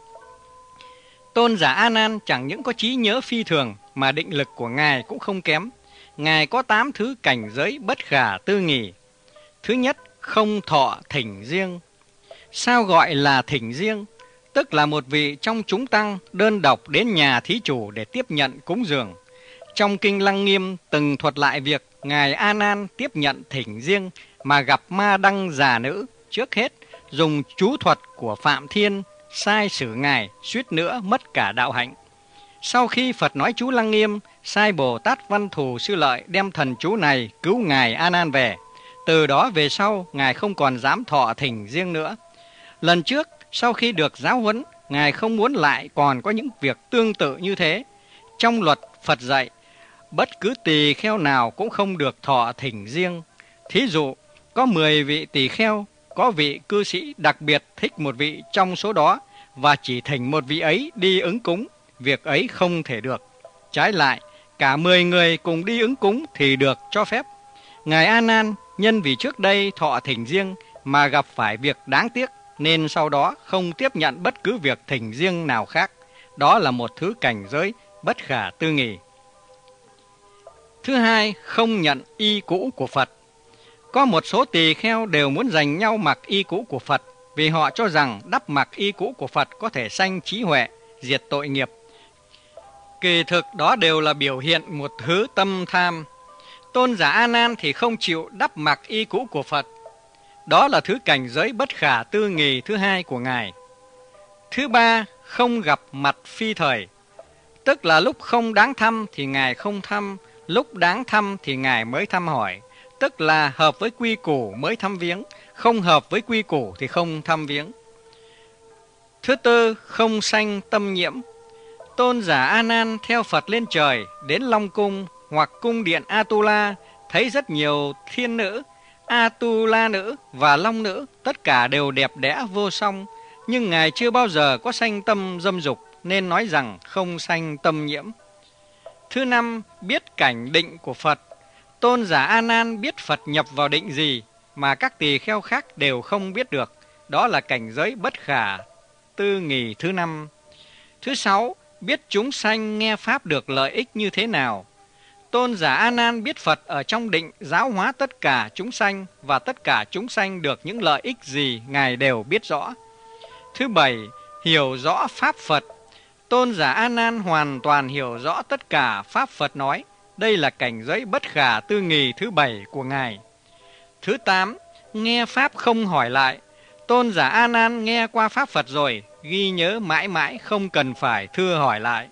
A: Tôn giả A Nan chẳng những có trí nhớ phi thường mà định lực của ngài cũng không kém. Ngài có tám thứ cảnh giới bất khả tư nghì. Thứ nhất, không thọ thỉnh riêng. Sao gọi là thỉnh riêng? Tức là một vị trong chúng tăng đơn độc đến nhà thí chủ để tiếp nhận cúng dường. Trong Kinh Lăng Nghiêm từng thuật lại việc ngài A Nan tiếp nhận thỉnh riêng mà gặp ma đăng già nữ, trước hết dùng chú thuật của Phạm Thiên sai xử ngài, suýt nữa mất cả đạo hạnh. Sau khi Phật nói chú Lăng Nghiêm, sai Bồ Tát Văn Thù Sư Lợi đem thần chú này cứu ngài A Nan về. Từ đó về sau, ngài không còn dám thọ thỉnh riêng nữa. Lần trước, sau khi được giáo huấn, ngài không muốn lại còn có những việc tương tự như thế. Trong luật Phật dạy, bất cứ tỳ kheo nào cũng không được thọ thỉnh riêng. Thí dụ, có mười vị tỳ kheo, có vị cư sĩ đặc biệt thích một vị trong số đó và chỉ thỉnh một vị ấy đi ứng cúng, việc ấy không thể được. Trái lại, cả mười người cùng đi ứng cúng thì được cho phép. Ngài A Nan nhân vì trước đây thọ thỉnh riêng mà gặp phải việc đáng tiếc, nên sau đó không tiếp nhận bất cứ việc thỉnh riêng nào khác. Đó là một thứ cảnh giới bất khả tư nghì. Thứ hai, không nhận y cũ của Phật. Có một số tỳ kheo đều muốn giành nhau mặc y cũ của Phật, vì họ cho rằng đắp mặc y cũ của Phật có thể sanh trí huệ, diệt tội nghiệp. Kỳ thực đó đều là biểu hiện một thứ tâm tham. Tôn giả A Nan thì không chịu đắp mặc y cũ của Phật. Đó là thứ cảnh giới bất khả tư nghì thứ hai của ngài. Thứ ba, không gặp mặt phi thời. Tức là lúc không đáng thăm thì ngài không thăm, lúc đáng thăm thì ngài mới thăm hỏi. Tức là hợp với quy củ mới thăm viếng, không hợp với quy củ thì không thăm viếng. Thứ tư, không sanh tâm nhiễm. Tôn giả A Nan theo Phật lên trời, đến Long Cung hoặc cung điện Atula, thấy rất nhiều thiên nữ, Atula nữ và Long nữ, tất cả đều đẹp đẽ vô song, nhưng ngài chưa bao giờ có sanh tâm dâm dục, nên nói rằng không sanh tâm nhiễm. Thứ năm, biết cảnh định của Phật. Tôn giả A Nan biết Phật nhập vào định gì mà các tỳ kheo khác đều không biết được. Đó là cảnh giới bất khả tư nghì thứ năm. Thứ sáu, biết chúng sanh nghe Pháp được lợi ích như thế nào. Tôn giả A Nan biết Phật ở trong định giáo hóa tất cả chúng sanh, và tất cả chúng sanh được những lợi ích gì ngài đều biết rõ. Thứ bảy, hiểu rõ Pháp Phật. Tôn giả A Nan hoàn toàn hiểu rõ tất cả Pháp Phật nói. Đây là cảnh giới bất khả tư nghì thứ bảy của ngài. Thứ tám, nghe Pháp không hỏi lại. Tôn giả A Nan nghe qua Pháp Phật rồi, ghi nhớ mãi mãi, không cần phải thưa hỏi lại.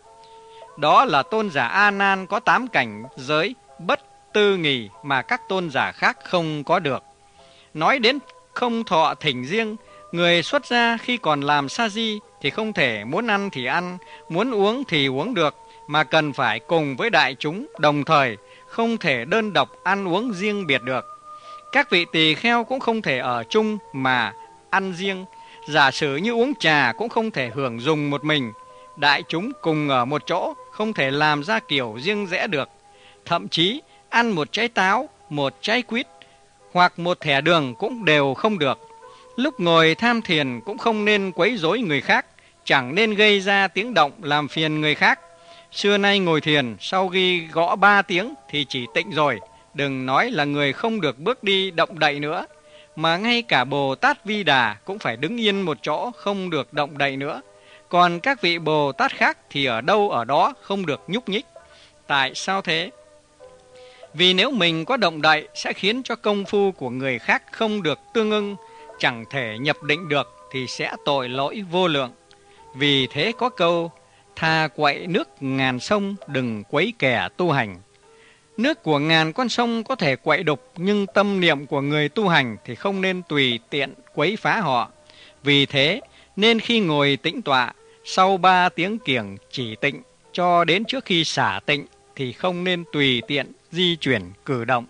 A: Đó là tôn giả A Nan có tám cảnh giới bất tư nghì mà các tôn giả khác không có được. Nói đến không thọ thỉnh riêng, người xuất gia khi còn làm sa di thì không thể muốn ăn thì ăn, muốn uống thì uống được, mà cần phải cùng với đại chúng đồng thời, không thể đơn độc ăn uống riêng biệt được. Các vị tỳ kheo cũng không thể ở chung mà ăn riêng. Giả sử như uống trà cũng không thể hưởng dùng một mình. Đại chúng cùng ở một chỗ, không thể làm ra kiểu riêng rẽ được. Thậm chí ăn một trái táo, một trái quýt hoặc một thẻ đường cũng đều không được. Lúc ngồi tham thiền cũng không nên quấy rối người khác, chẳng nên gây ra tiếng động làm phiền người khác. Xưa nay ngồi thiền, sau khi gõ ba tiếng thì chỉ tịnh rồi, đừng nói là người không được bước đi động đậy nữa. Mà ngay cả Bồ Tát Vi Đà cũng phải đứng yên một chỗ, không được động đậy nữa. Còn các vị Bồ Tát khác thì ở đâu ở đó, không được nhúc nhích. Tại sao thế? Vì nếu mình có động đậy sẽ khiến cho công phu của người khác không được tương ưng, chẳng thể nhập định được thì sẽ tội lỗi vô lượng. Vì thế có câu, thà quậy nước ngàn sông, đừng quấy kẻ tu hành. Nước của ngàn con sông có thể quậy đục, nhưng tâm niệm của người tu hành thì không nên tùy tiện quấy phá họ. Vì thế, nên khi ngồi tĩnh tọa, sau ba tiếng kiểng chỉ tịnh cho đến trước khi xả tịnh thì không nên tùy tiện di chuyển cử động.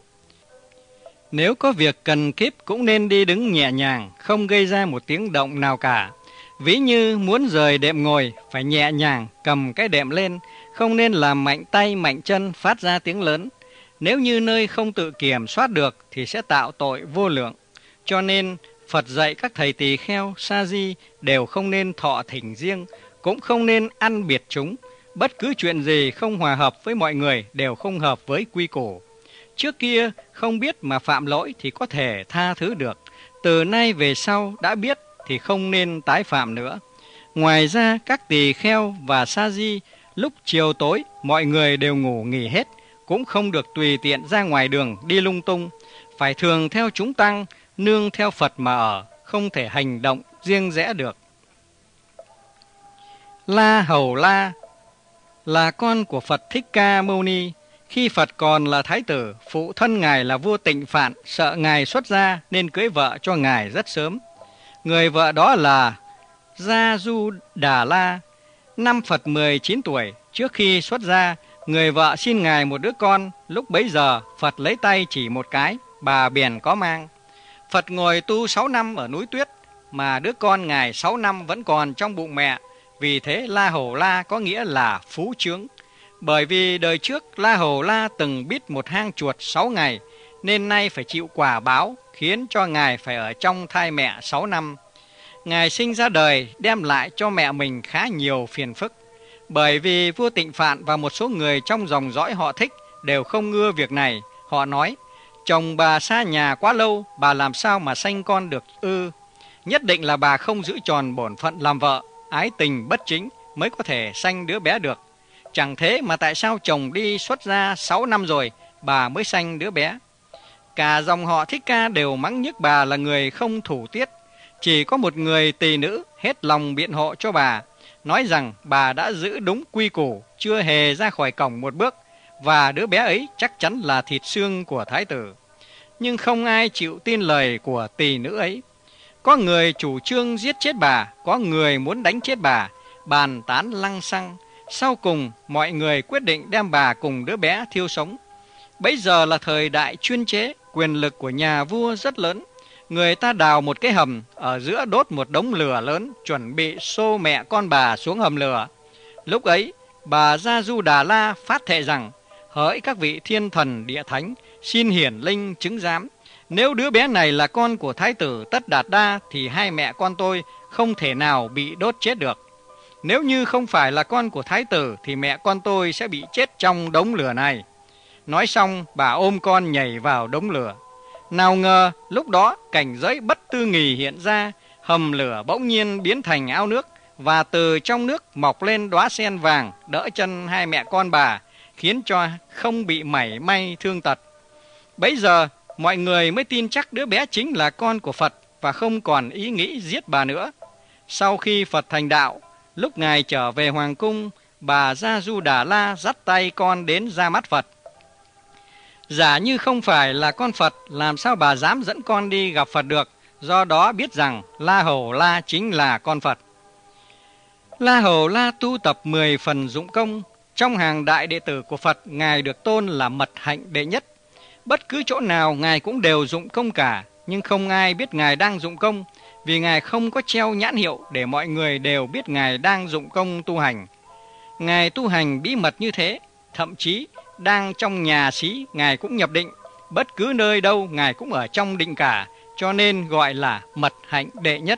A: Nếu có việc cần kíp cũng nên đi đứng nhẹ nhàng, không gây ra một tiếng động nào cả. Ví như muốn rời đệm ngồi, phải nhẹ nhàng cầm cái đệm lên, không nên làm mạnh tay mạnh chân phát ra tiếng lớn. Nếu như nơi không tự kiểm soát được thì sẽ tạo tội vô lượng. Cho nên Phật dạy các thầy tỳ kheo, sa di đều không nên thọ thỉnh riêng, cũng không nên ăn biệt chúng. Bất cứ chuyện gì không hòa hợp với mọi người đều không hợp với quy củ. Trước kia không biết mà phạm lỗi thì có thể tha thứ được. Từ nay về sau đã biết thì không nên tái phạm nữa. Ngoài ra các tỳ kheo và sa di lúc chiều tối mọi người đều ngủ nghỉ hết, cũng không được tùy tiện ra ngoài đường đi lung tung, phải thường theo chúng tăng, nương theo Phật mà ở, không thể hành động riêng rẽ được. La Hầu La là con của Phật Thích Ca Mâu Ni. Khi Phật còn là thái tử, phụ thân ngài là vua Tịnh Phạn sợ ngài xuất gia nên cưới vợ cho ngài rất sớm. Người vợ đó là Gia Du Đà La. Năm Phật mười chín tuổi, trước khi xuất gia, người vợ xin ngài một đứa con. Lúc bấy giờ Phật lấy tay chỉ một cái, bà bèn có mang. Phật ngồi tu sáu năm ở núi Tuyết, mà đứa con ngài sáu năm vẫn còn trong bụng mẹ. Vì thế La Hầu La có nghĩa là phú chướng. Bởi vì đời trước La Hầu La từng bít một hang chuột sáu ngày, nên nay phải chịu quả báo, khiến cho ngài phải ở trong thai mẹ sáu năm. Ngài sinh ra đời đem lại cho mẹ mình khá nhiều phiền phức. Bởi vì vua Tịnh Phạn và một số người trong dòng dõi họ Thích đều không ưa việc này. Họ nói, chồng bà xa nhà quá lâu, bà làm sao mà sanh con được ư? Nhất định là bà không giữ tròn bổn phận làm vợ, ái tình bất chính mới có thể sanh đứa bé được. Chẳng thế mà tại sao chồng đi xuất gia sáu năm rồi, bà mới sanh đứa bé? Cả dòng họ Thích Ca đều mắng nhức bà là người không thủ tiết. Chỉ có một người tỳ nữ hết lòng biện hộ cho bà, nói rằng bà đã giữ đúng quy củ, chưa hề ra khỏi cổng một bước, và đứa bé ấy chắc chắn là thịt xương của thái tử. Nhưng không ai chịu tin lời của tỳ nữ ấy. Có người chủ trương giết chết bà, có người muốn đánh chết bà, bàn tán lăng xăng. Sau cùng mọi người quyết định đem bà cùng đứa bé thiêu sống. Bấy giờ là thời đại chuyên chế, quyền lực của nhà vua rất lớn. Người ta đào một cái hầm, ở giữa đốt một đống lửa lớn, chuẩn bị xô mẹ con bà xuống hầm lửa. Lúc ấy, bà Gia Du Đà La phát thệ rằng, hỡi các vị thiên thần địa thánh, xin hiển linh chứng giám. Nếu đứa bé này là con của thái tử Tất Đạt Đa, thì hai mẹ con tôi không thể nào bị đốt chết được. Nếu như không phải là con của thái tử, thì mẹ con tôi sẽ bị chết trong đống lửa này. Nói xong, bà ôm con nhảy vào đống lửa. Nào ngờ, lúc đó cảnh giới bất tư nghì hiện ra, hầm lửa bỗng nhiên biến thành ao nước, và từ trong nước mọc lên đóa sen vàng đỡ chân hai mẹ con bà, khiến cho không bị mảy may thương tật. Bấy giờ, mọi người mới tin chắc đứa bé chính là con của Phật và không còn ý nghĩ giết bà nữa. Sau khi Phật thành đạo, lúc ngài trở về hoàng cung, bà Gia Du Đà La dắt tay con đến ra mắt Phật. Giả như không phải là con Phật, làm sao bà dám dẫn con đi gặp Phật được? Do đó biết rằng La Hầu La chính là con Phật. La Hầu La tu tập mười phần dụng công. Trong hàng đại đệ tử của Phật, ngài được tôn là mật hạnh đệ nhất. Bất cứ chỗ nào ngài cũng đều dụng công cả, nhưng không ai biết ngài đang dụng công, vì ngài không có treo nhãn hiệu để mọi người đều biết ngài đang dụng công tu hành. Ngài tu hành bí mật như thế, thậm chí đang trong nhà xí ngài cũng nhập định, bất cứ nơi đâu ngài cũng ở trong định cả, cho nên gọi là mật hạnh đệ nhất.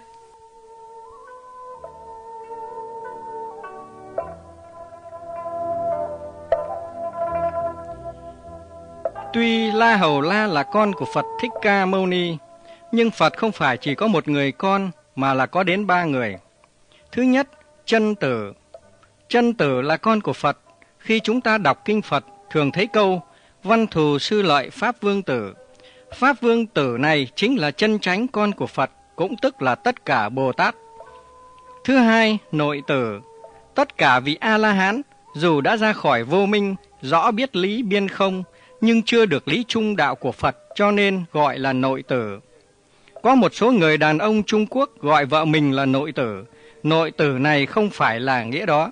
A: Tuy La Hầu La là con của Phật Thích Ca Mâu Ni, nhưng Phật không phải chỉ có một người con mà là có đến ba người. Thứ nhất, Chân Tử. Chân Tử là con của Phật. Khi chúng ta đọc kinh Phật thường thấy câu Văn thù sư lợi Pháp Vương Tử. Pháp Vương Tử này chính là chân chánh con của Phật, cũng tức là tất cả Bồ Tát. Thứ hai, Nội Tử. Tất cả vị A-la-hán dù đã ra khỏi vô minh, rõ biết lý biên không, nhưng chưa được lý trung đạo của Phật, cho nên gọi là nội tử. Có một số người đàn ông Trung Quốc gọi vợ mình là nội tử. Nội tử này không phải là nghĩa đó.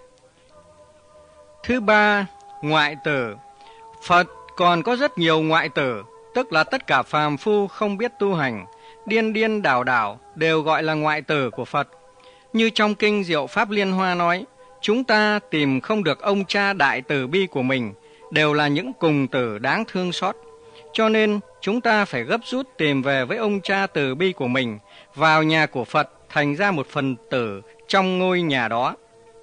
A: Thứ ba, ngoại tử. Phật còn có rất nhiều ngoại tử, tức là tất cả phàm phu không biết tu hành, điên điên đảo đảo đều gọi là ngoại tử của Phật. Như trong kinh Diệu Pháp Liên Hoa nói, chúng ta tìm không được ông cha đại từ bi của mình, đều là những cùng tử đáng thương xót. Cho nên chúng ta phải gấp rút tìm về với ông cha từ bi của mình, vào nhà của Phật, thành ra một phần tử trong ngôi nhà đó.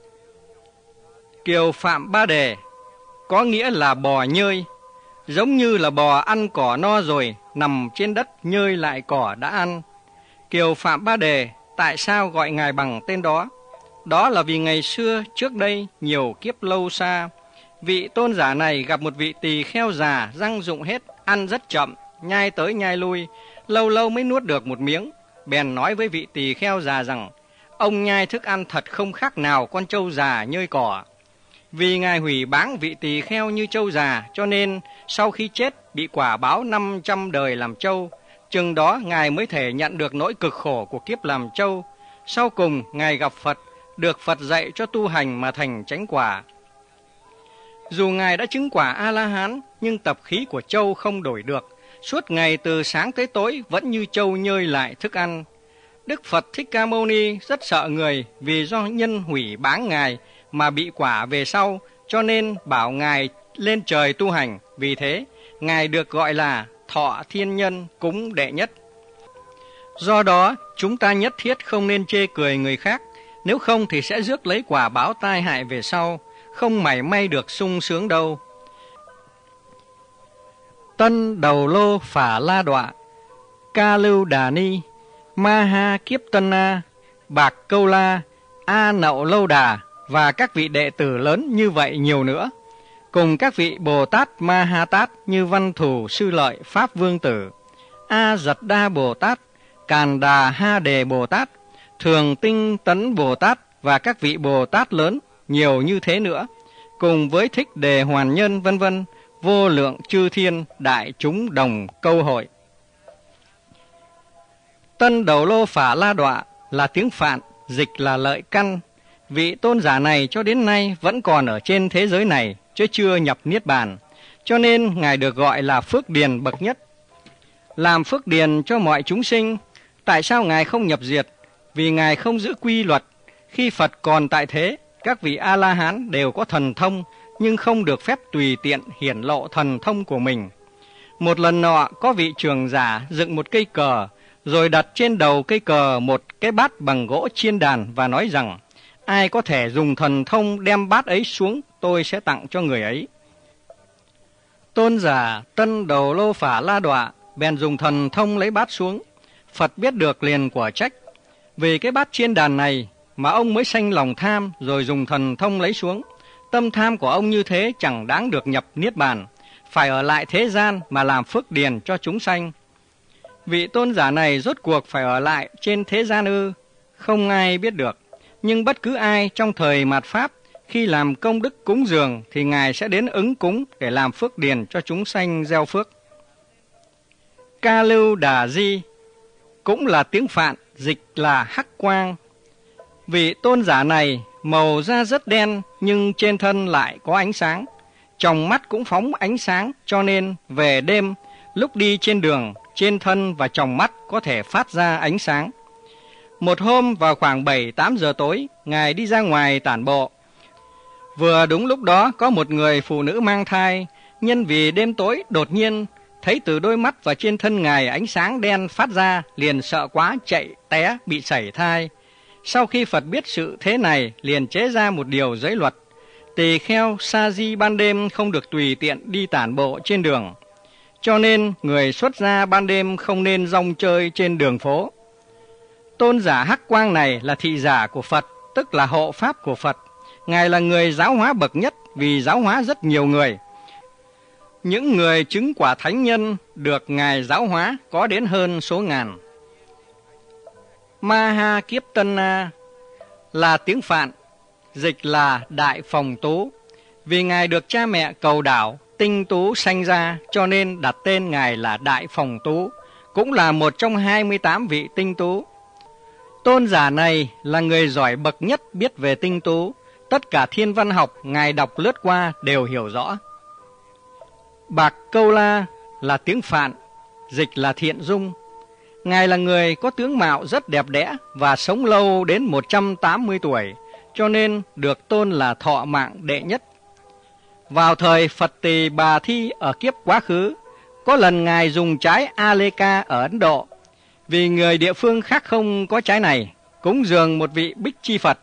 A: Kiều Phạm Ba Đề có nghĩa là bò nhơi, giống như là bò ăn cỏ no rồi nằm trên đất nhơi lại cỏ đã ăn. Kiều Phạm Ba Đề tại sao gọi ngài bằng tên đó? Đó là vì ngày xưa trước đây nhiều kiếp lâu xa, vị tôn giả này gặp một vị tỳ kheo già răng rụng hết, ăn rất chậm, nhai tới nhai lui, lâu lâu mới nuốt được một miếng. Bèn nói với vị tỳ kheo già rằng: ông nhai thức ăn thật không khác nào con trâu già nhơi cỏ. Vì ngài hủy báng vị tỳ kheo như trâu già, cho nên sau khi chết bị quả báo năm trăm đời làm trâu. Chừng đó ngài mới thể nhận được nỗi cực khổ của kiếp làm trâu. Sau cùng ngài gặp Phật, được Phật dạy cho tu hành mà thành chánh quả. Dù ngài đã chứng quả A-la-hán, nhưng tập khí của trâu không đổi được, suốt ngày từ sáng tới tối vẫn như trâu nhơi lại thức ăn. Đức Phật Thích Ca Mâu Ni rất sợ người, vì do nhân hủy báng ngài mà bị quả về sau, cho nên bảo ngài lên trời tu hành. Vì thế ngài được gọi là Thọ Thiên Nhân, cúng đệ nhất. Do đó chúng ta nhất thiết không nên chê cười người khác, nếu không thì sẽ rước lấy quả báo tai hại về sau, không mảy may được sung sướng đâu. Tân Đầu Lô Phả La Đọa, Ca Lưu Đà Ni, Ma Ha Kiếp Tân Na, Bạc Câu La, A Nậu Lâu Đà và các vị đệ tử lớn như vậy nhiều nữa, cùng các vị Bồ Tát Ma Ha Tát như Văn Thù Sư Lợi Pháp Vương Tử, A Giật Đa Bồ Tát, Càn Đà Ha Đề Bồ Tát, Thường Tinh Tấn Bồ Tát và các vị Bồ Tát lớn nhiều như thế nữa, cùng với Thích Đề Hoàn Nhân vân vân, vô lượng chư thiên đại chúng đồng câu hội. Tân Đầu Lô Phả La Đọa là tiếng Phạn, dịch là lợi căn. Vị tôn giả này cho đến nay vẫn còn ở trên thế giới này, chứ chưa nhập Niết Bàn, cho nên ngài được gọi là phước điền bậc nhất, làm phước điền cho mọi chúng sinh. Tại sao ngài không nhập diệt? Vì ngài không giữ quy luật. Khi Phật còn tại thế, các vị A-la-hán đều có thần thông, nhưng không được phép tùy tiện hiển lộ thần thông của mình. Một lần nọ, có vị trưởng giả dựng một cây cờ, rồi đặt trên đầu cây cờ một cái bát bằng gỗ chiên đàn và nói rằng: ai có thể dùng thần thông đem bát ấy xuống, tôi sẽ tặng cho người ấy. Tôn giả Tân Đầu Lô Phả La Đọa bèn dùng thần thông lấy bát xuống. Phật biết được liền quả trách: vì cái bát chiên đàn này mà ông mới sanh lòng tham, rồi dùng thần thông lấy xuống. Tâm tham của ông như thế chẳng đáng được nhập Niết Bàn, phải ở lại thế gian mà làm phước điền cho chúng sanh. Vị tôn giả này rốt cuộc phải ở lại trên thế gian ư? Không ai biết được. Nhưng bất cứ ai trong thời mạt Pháp, khi làm công đức cúng dường thì ngài sẽ đến ứng cúng để làm phước điền cho chúng sanh gieo phước. Ca Lưu Đà Di cũng là tiếng Phạn, dịch là hắc quang. Vị tôn giả này màu da rất đen, nhưng trên thân lại có ánh sáng, trong mắt cũng phóng ánh sáng, cho nên về đêm lúc đi trên đường, trên thân và trong mắt có thể phát ra ánh sáng. Một hôm vào khoảng bảy tám giờ tối, ngài đi ra ngoài tản bộ. Vừa đúng lúc đó có một người phụ nữ mang thai, nhân vì đêm tối đột nhiên thấy từ đôi mắt và trên thân ngài ánh sáng đen phát ra, liền sợ quá chạy té bị sảy thai. Sau khi Phật biết sự thế này, liền chế ra một điều giới luật: tỳ kheo sa di ban đêm không được tùy tiện đi tản bộ trên đường, cho nên người xuất gia ban đêm không nên rong chơi trên đường phố. Tôn giả hắc quang này là thị giả của Phật, tức là hộ pháp của Phật. Ngài là người giáo hóa bậc nhất, vì giáo hóa rất nhiều người. Những người chứng quả thánh nhân được ngài giáo hóa có đến hơn số ngàn. Ma Ha Kiếp Tân Na là tiếng Phạn, dịch là đại phòng tú. Vì ngài được cha mẹ cầu đảo tinh tú sanh ra, cho nên đặt tên ngài là đại phòng tú, cũng là một trong hai mươi tám vị tinh tú. Tôn giả này là người giỏi bậc nhất biết về tinh tú, tất cả thiên văn học ngài đọc lướt qua đều hiểu rõ. Bạc Câu La là tiếng Phạn, dịch là thiện dung. Ngài là người có tướng mạo rất đẹp đẽ và sống lâu đến một trăm tám mươi tuổi, cho nên được tôn là thọ mạng đệ nhất. Vào thời Phật Tỳ Bà Thi ở kiếp quá khứ, có lần Ngài dùng trái Aleka ở Ấn Độ. Vì người địa phương khác không có trái này, cúng dường một vị Bích Chi Phật,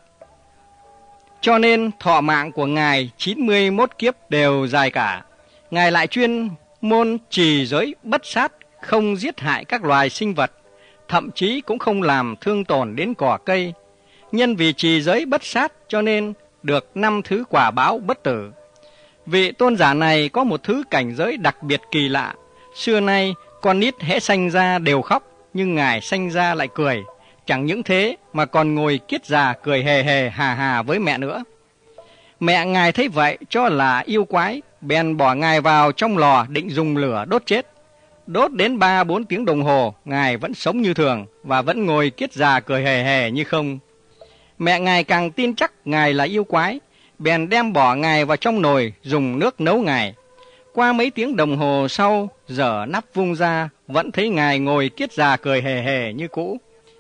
A: cho nên thọ mạng của Ngài chín mươi mốt kiếp đều dài cả. Ngài lại chuyên môn trì giới bất sát, không giết hại các loài sinh vật, thậm chí cũng không làm thương tổn đến cỏ cây. Nhân vì trì giới bất sát cho nên được năm thứ quả báo bất tử. Vị tôn giả này có một thứ cảnh giới đặc biệt kỳ lạ. Xưa nay con nít hễ sanh ra đều khóc, nhưng Ngài sanh ra lại cười. Chẳng những thế mà còn ngồi kiết già cười hề hề hà hà với mẹ nữa. Mẹ Ngài thấy vậy cho là yêu quái, bèn bỏ Ngài vào trong lò định dùng lửa đốt chết. Đốt đến ba bốn tiếng đồng hồ, Ngài vẫn sống như thường và vẫn ngồi kiết già cười hề hề như không. Mẹ Ngài càng tin chắc Ngài là yêu quái, bèn đem bỏ Ngài vào trong nồi dùng nước nấu Ngài. Qua mấy tiếng đồng hồ sau, dở nắp vung ra, vẫn thấy Ngài ngồi kiết già cười hề hề như cũ.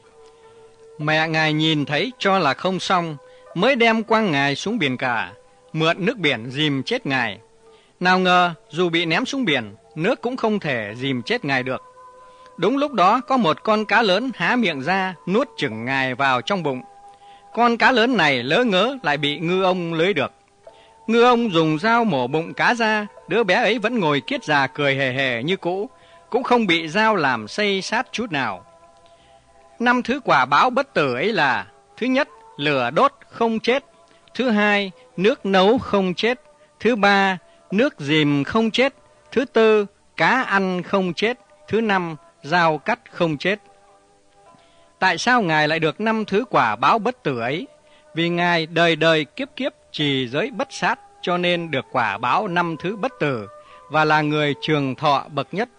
A: Mẹ Ngài nhìn thấy cho là không xong, mới đem quăng Ngài xuống biển cả, mượn nước biển dìm chết Ngài. Nào ngờ dù bị ném xuống biển, nước cũng không thể dìm chết Ngài được. Đúng lúc đó có một con cá lớn há miệng ra nuốt chửng Ngài vào trong bụng. Con cá lớn này lỡ ngớ lại bị ngư ông lưới được. Ngư ông dùng dao mổ bụng cá ra, đứa bé ấy vẫn ngồi kiết già cười hề hề như cũ, cũng không bị dao làm xây sát chút nào. Năm thứ quả báo bất tử ấy là: thứ nhất, lửa đốt không chết; thứ hai, nước nấu không chết; thứ ba, nước dìm không chết; thứ tư, cá ăn không chết; thứ năm, dao cắt không chết. Tại sao Ngài lại được năm thứ quả báo bất tử ấy? Vì Ngài đời đời kiếp kiếp trì giới bất sát, cho nên được quả báo năm thứ bất tử và là người trường thọ bậc nhất.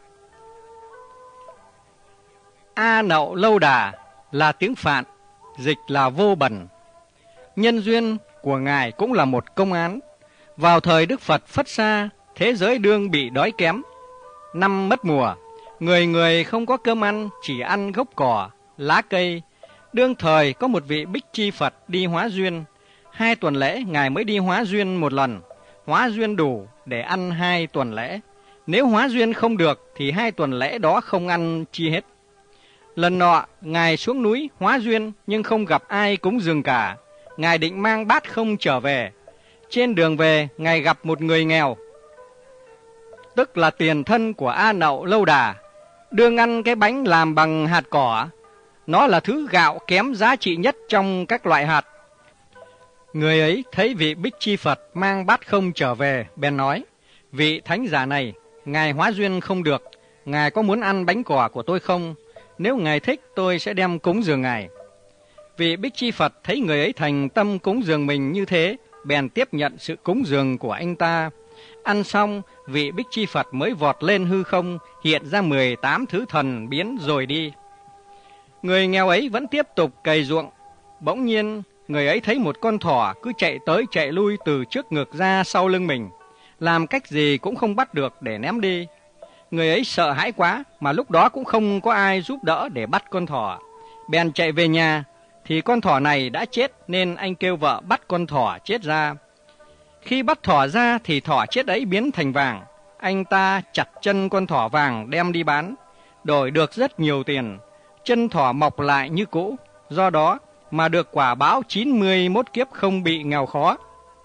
A: A Nậu Lâu Đà là tiếng Phạn, dịch là vô bẩn. Nhân duyên của Ngài cũng là một công án. Vào thời Đức Phật Phất Sa, thế giới đương bị đói kém. Năm mất mùa, người người không có cơm ăn, chỉ ăn gốc cỏ, lá cây. Đương thời có một vị Bích Chi Phật đi hóa duyên. Hai tuần lễ Ngài mới đi hóa duyên một lần. Hóa duyên đủ để ăn hai tuần lễ. Nếu hóa duyên không được thì hai tuần lễ đó không ăn chi hết. Lần nọ Ngài xuống núi hóa duyên nhưng không gặp ai cúng dường cả. Ngài định mang bát không trở về. Trên đường về Ngài gặp một người nghèo, tức là tiền thân của A Nậu Lâu Đà, đương ăn cái bánh làm bằng hạt cỏ. Nó là thứ gạo kém giá trị nhất trong các loại hạt. Người ấy thấy vị Bích Chi Phật mang bát không trở về, bèn nói: vị thánh giả này, Ngài hóa duyên không được, Ngài có muốn ăn bánh cỏ của tôi không? Nếu Ngài thích, tôi sẽ đem cúng dường Ngài. Vị Bích Chi Phật thấy người ấy thành tâm cúng dường mình như thế, bèn tiếp nhận sự cúng dường của anh ta. Ăn xong, vị Bích Chi Phật mới vọt lên hư không, hiện ra mười tám thứ thần biến rồi đi. Người nghèo ấy vẫn tiếp tục cày ruộng. Bỗng nhiên, người ấy thấy một con thỏ cứ chạy tới chạy lui từ trước ngược ra sau lưng mình, làm cách gì cũng không bắt được để ném đi. Người ấy sợ hãi quá, mà lúc đó cũng không có ai giúp đỡ để bắt con thỏ. Bèn chạy về nhà, thì con thỏ này đã chết, nên anh kêu vợ bắt con thỏ chết ra. Khi bắt thỏ ra thì thỏ chết ấy biến thành vàng. Anh ta chặt chân con thỏ vàng đem đi bán, đổi được rất nhiều tiền. Chân thỏ mọc lại như cũ, do đó mà được quả báo chín mươi mốt kiếp không bị nghèo khó.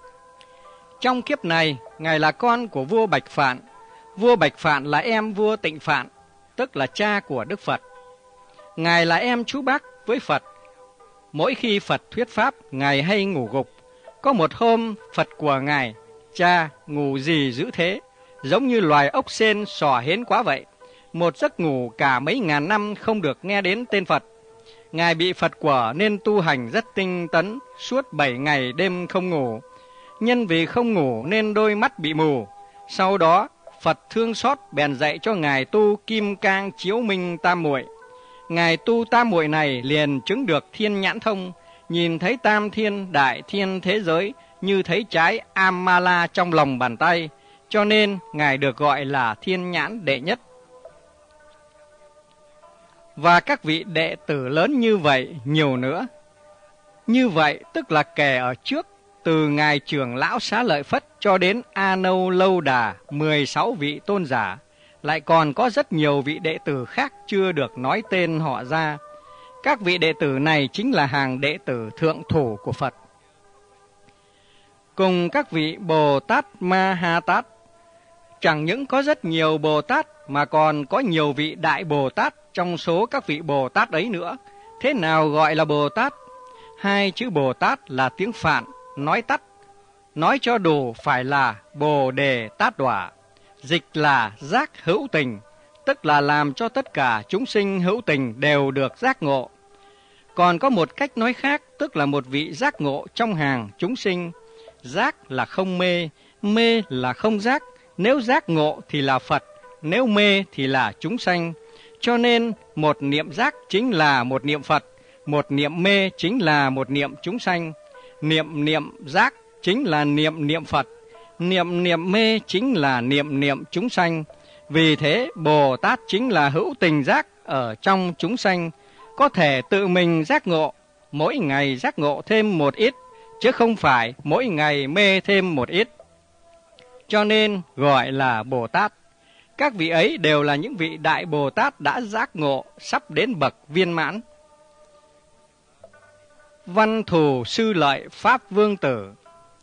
A: Trong kiếp này, Ngài là con của vua Bạch Phạn. Vua Bạch Phạn là em vua Tịnh Phạn, tức là cha của Đức Phật. Ngài là em chú bác với Phật. Mỗi khi Phật thuyết pháp, Ngài hay ngủ gục. Có một hôm, Phật của Ngài: cha, ngủ gì dữ thế, giống như loài ốc sên sò hến quá vậy. Một giấc ngủ cả mấy ngàn năm không được nghe đến tên Phật. Ngài bị Phật quở nên tu hành rất tinh tấn, suốt bảy ngày đêm không ngủ. Nhân vì không ngủ nên đôi mắt bị mù. Sau đó, Phật thương xót bèn dạy cho Ngài tu Kim Cang Chiếu Minh Tam Muội. Ngài tu tam muội này liền chứng được thiên nhãn thông, nhìn thấy tam thiên đại thiên thế giới như thấy trái Amala trong lòng bàn tay, cho nên Ngài được gọi là thiên nhãn đệ nhất. Và các vị đệ tử lớn như vậy nhiều nữa. Như vậy tức là kẻ ở trước từ Ngài Trưởng Lão Xá Lợi Phất cho đến A Nâu Lâu Đà, mười sáu vị tôn giả, lại còn có rất nhiều vị đệ tử khác chưa được nói tên họ ra. Các vị đệ tử này chính là hàng đệ tử thượng thủ của Phật. Cùng các vị Bồ Tát Ma Ha Tát, chẳng những có rất nhiều Bồ Tát mà còn có nhiều vị Đại Bồ Tát trong số các vị Bồ Tát ấy nữa. Thế nào gọi là Bồ Tát? Hai chữ Bồ Tát là tiếng Phạn, nói tắt, nói cho đủ phải là Bồ Đề Tát Đọa, dịch là giác hữu tình, tức là làm cho tất cả chúng sinh hữu tình đều được giác ngộ. Còn có một cách nói khác, tức là một vị giác ngộ trong hàng chúng sinh. Giác là không mê, mê là không giác. Nếu giác ngộ thì là Phật, nếu mê thì là chúng sanh. Cho nên một niệm giác chính là một niệm Phật, một niệm mê chính là một niệm chúng sanh. Niệm niệm giác chính là niệm niệm Phật, niệm niệm mê chính là niệm niệm chúng sanh. Vì thế Bồ Tát chính là hữu tình giác ở trong chúng sanh, có thể tự mình giác ngộ, mỗi ngày giác ngộ thêm một ít, chứ không phải mỗi ngày mê thêm một ít. Cho nên gọi là Bồ Tát. Các vị ấy đều là những vị Đại Bồ Tát đã giác ngộ, sắp đến bậc viên mãn. Văn Thù Sư Lợi Pháp Vương Tử.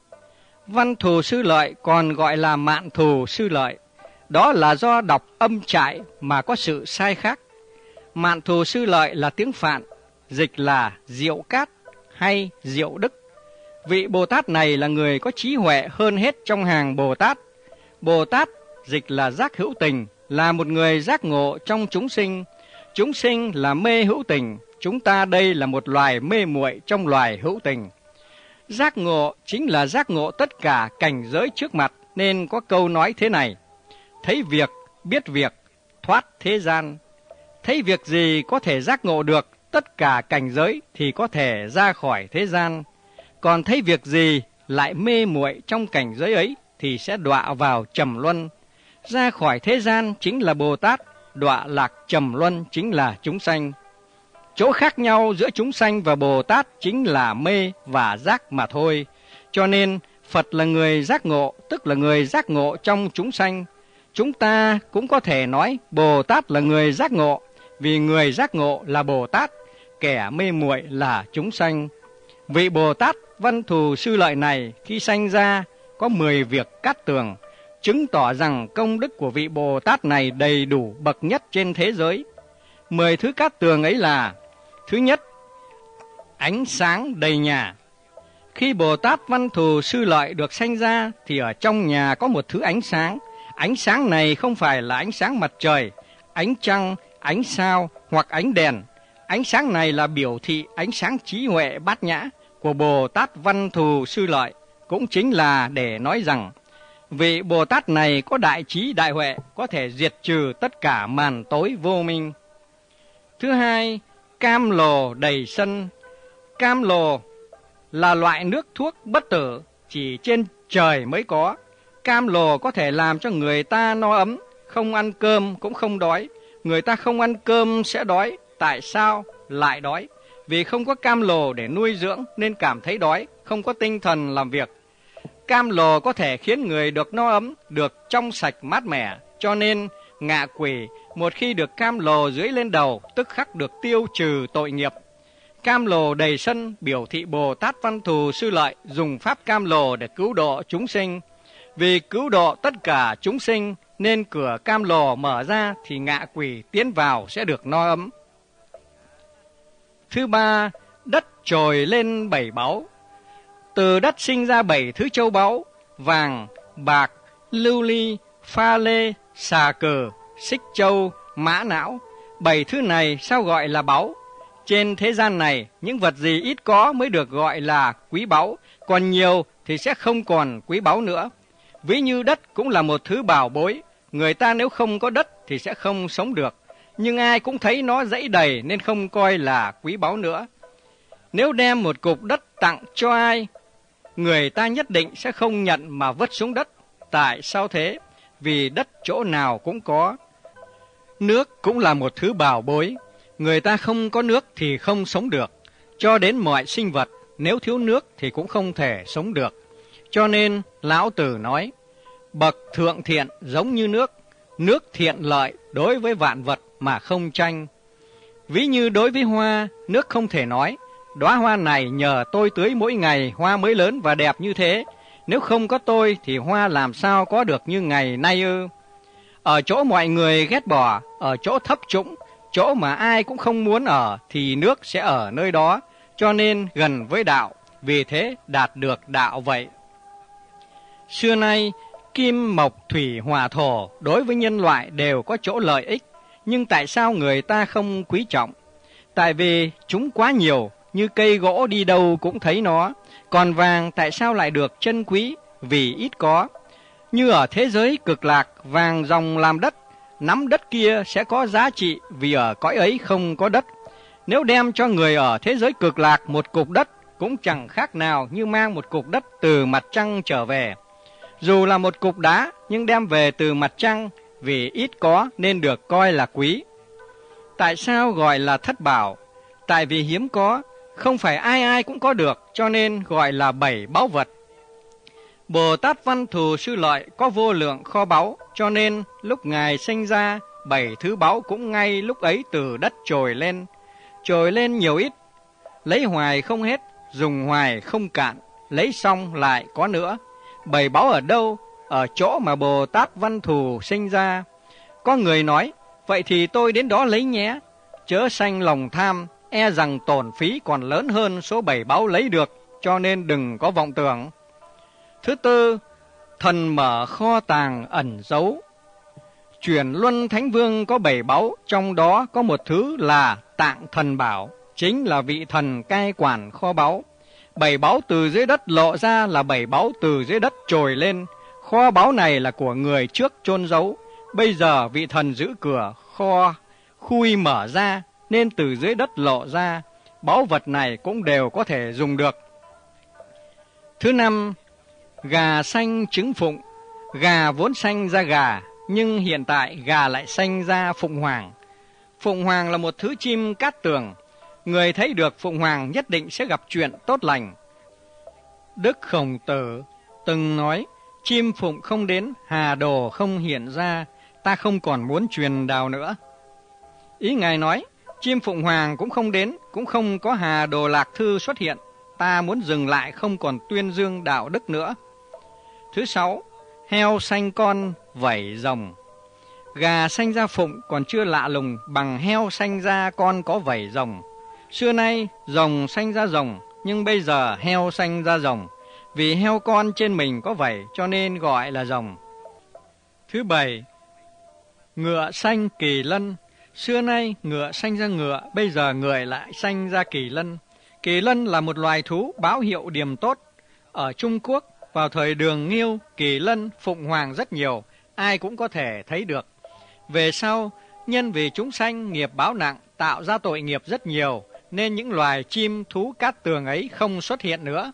A: Văn Thù Sư Lợi còn gọi là Mạn Thù Sư Lợi, đó là do đọc âm trại mà có sự sai khác. Mạn Thù Sư Lợi là tiếng Phạn, dịch là Diệu Cát hay Diệu Đức. Vị Bồ Tát này là người có trí huệ hơn hết trong hàng Bồ Tát. Bồ Tát dịch là giác hữu tình, là một người giác ngộ trong chúng sinh. Chúng sinh là mê hữu tình, chúng ta đây là một loài mê muội trong loài hữu tình. Giác ngộ chính là giác ngộ tất cả cảnh giới trước mặt, nên có câu nói thế này: thấy việc, biết việc, thoát thế gian. Thấy việc gì có thể giác ngộ được tất cả cảnh giới thì có thể ra khỏi thế gian. Còn thấy việc gì lại mê muội trong cảnh giới ấy thì sẽ đọa vào trầm luân. Ra khỏi thế gian chính là Bồ Tát, đọa lạc trầm luân chính là chúng sanh. Chỗ khác nhau giữa chúng sanh và Bồ Tát chính là mê và giác mà thôi. Cho nên Phật là người giác ngộ, tức là người giác ngộ trong chúng sanh. Chúng ta cũng có thể nói Bồ Tát là người giác ngộ, vì người giác ngộ là Bồ Tát, kẻ mê muội là chúng sanh. Vị Bồ Tát Văn Thù Sư Lợi này khi sanh ra có mười việc cát tường, chứng tỏ rằng công đức của vị Bồ Tát này đầy đủ bậc nhất trên thế giới. Mười thứ cát tường ấy là: thứ nhất, ánh sáng đầy nhà. Khi Bồ Tát Văn Thù Sư Lợi được sanh ra thì ở trong nhà có một thứ ánh sáng. Ánh sáng này không phải là ánh sáng mặt trời, ánh trăng, ánh sao hoặc ánh đèn. Ánh sáng này là biểu thị ánh sáng trí huệ bát nhã của Bồ Tát Văn Thù Sư Lợi, cũng chính là để nói rằng vị Bồ Tát này có đại trí đại huệ, có thể diệt trừ tất cả màn tối vô minh. Thứ hai, cam lồ đầy sân. Cam lồ là loại nước thuốc bất tử, chỉ trên trời mới có. Cam lồ có thể làm cho người ta no ấm, không ăn cơm cũng không đói. Người ta không ăn cơm sẽ đói. Tại sao lại đói? Vì không có cam lồ để nuôi dưỡng nên cảm thấy đói, không có tinh thần làm việc. Cam lồ có thể khiến người được no ấm, được trong sạch mát mẻ. Cho nên ngạ quỷ một khi được cam lồ dưới lên đầu, tức khắc được tiêu trừ tội nghiệp. Cam lồ đầy sân biểu thị Bồ Tát Văn Thù Sư Lợi dùng pháp cam lồ để cứu độ chúng sinh. Vì cứu độ tất cả chúng sinh nên cửa cam lồ mở ra thì ngạ quỷ tiến vào sẽ được no ấm. Thứ ba, đất trồi lên bảy báu. Từ đất sinh ra bảy thứ châu báu: vàng, bạc, lưu ly, pha lê, xà cừ, xích châu, mã não. Bảy thứ này sao gọi là báu? Trên thế gian này, những vật gì ít có mới được gọi là quý báu, còn nhiều thì sẽ không còn quý báu nữa. Ví như đất cũng là một thứ bảo bối, người ta nếu không có đất thì sẽ không sống được. Nhưng ai cũng thấy nó dãy đầy nên không coi là quý báu nữa. Nếu đem một cục đất tặng cho ai, người ta nhất định sẽ không nhận mà vứt xuống đất. Tại sao thế? Vì đất chỗ nào cũng có. Nước cũng là một thứ bảo bối, người ta không có nước thì không sống được. Cho đến mọi sinh vật, nếu thiếu nước thì cũng không thể sống được. Cho nên Lão Tử nói, bậc thượng thiện giống như nước, nước thiện lợi đối với vạn vật mà không tranh. Ví như đối với hoa, nước không thể nói, đóa hoa này nhờ tôi tưới mỗi ngày hoa mới lớn và đẹp như thế, nếu không có tôi thì hoa làm sao có được như ngày nay ư? Ở chỗ mọi người ghét bỏ, ở chỗ thấp trũng, chỗ mà ai cũng không muốn ở thì nước sẽ ở nơi đó, cho nên gần với đạo, vì thế đạt được đạo vậy. Xưa nay, kim, mộc, thủy, hỏa, thổ đối với nhân loại đều có chỗ lợi ích, nhưng tại sao người ta không quý trọng? Tại vì chúng quá nhiều, như cây gỗ đi đâu cũng thấy nó, còn vàng tại sao lại được trân quý? Vì ít có. Như ở thế giới cực lạc, vàng ròng làm đất, nắm đất kia sẽ có giá trị vì ở cõi ấy không có đất. Nếu đem cho người ở thế giới cực lạc một cục đất, cũng chẳng khác nào như mang một cục đất từ mặt trăng trở về. Dù là một cục đá, nhưng đem về từ mặt trăng, vì ít có nên được coi là quý. Tại sao gọi là thất bảo? Tại vì hiếm có, không phải ai ai cũng có được, cho nên gọi là bảy báu vật. Bồ Tát Văn Thù Sư Lợi có vô lượng kho báu, cho nên lúc Ngài sinh ra, bảy thứ báu cũng ngay lúc ấy từ đất trồi lên. Trồi lên nhiều ít, lấy hoài không hết, dùng hoài không cạn, lấy xong lại có nữa. Bảy báu ở đâu? Ở chỗ mà Bồ Tát Văn Thù sinh ra. Có người nói, vậy thì tôi đến đó lấy nhé. Chớ sanh lòng tham, e rằng tổn phí còn lớn hơn số bảy báu lấy được, cho nên đừng có vọng tưởng. Thứ tư, thần mở kho tàng ẩn giấu. Chuyển Luân Thánh Vương có bảy báu, trong đó có một thứ là Tạng Thần Bảo, chính là vị thần cai quản kho báu. Bảy báu từ dưới đất lộ ra là bảy báu từ dưới đất trồi lên. Kho báu này là của người trước chôn giấu. Bây giờ vị thần giữ cửa kho khui mở ra, nên từ dưới đất lộ ra. Báu vật này cũng đều có thể dùng được. Thứ năm, gà sanh trứng phụng. Gà vốn sanh ra gà, nhưng hiện tại gà lại sanh ra phụng hoàng. Phụng hoàng là một thứ chim cát tường. Người thấy được phụng hoàng nhất định sẽ gặp chuyện tốt lành. Đức Khổng Tử từng nói, chim phụng không đến, hà đồ không hiện ra, ta không còn muốn truyền đào nữa. Ý Ngài nói, chim phụng hoàng cũng không đến, cũng không có hà đồ lạc thư xuất hiện, ta muốn dừng lại không còn tuyên dương đạo đức nữa. Thứ sáu, heo sanh con vảy rồng. Gà sanh ra phụng còn chưa lạ lùng bằng heo sanh ra con có vảy rồng. Xưa nay rồng sanh ra rồng, nhưng bây giờ heo sanh ra rồng. Vì heo con trên mình có vảy cho nên gọi là rồng. Thứ bảy, ngựa sanh kỳ lân. Xưa nay ngựa sanh ra ngựa, bây giờ người lại sanh ra kỳ lân. Kỳ lân là một loài thú báo hiệu điềm tốt. Ở Trung Quốc, vào thời Đường Nghiêu, kỳ lân, phụng hoàng rất nhiều, ai cũng có thể thấy được. Về sau, nhân vì chúng sanh nghiệp báo nặng, tạo ra tội nghiệp rất nhiều, nên những loài chim thú cát tường ấy không xuất hiện nữa.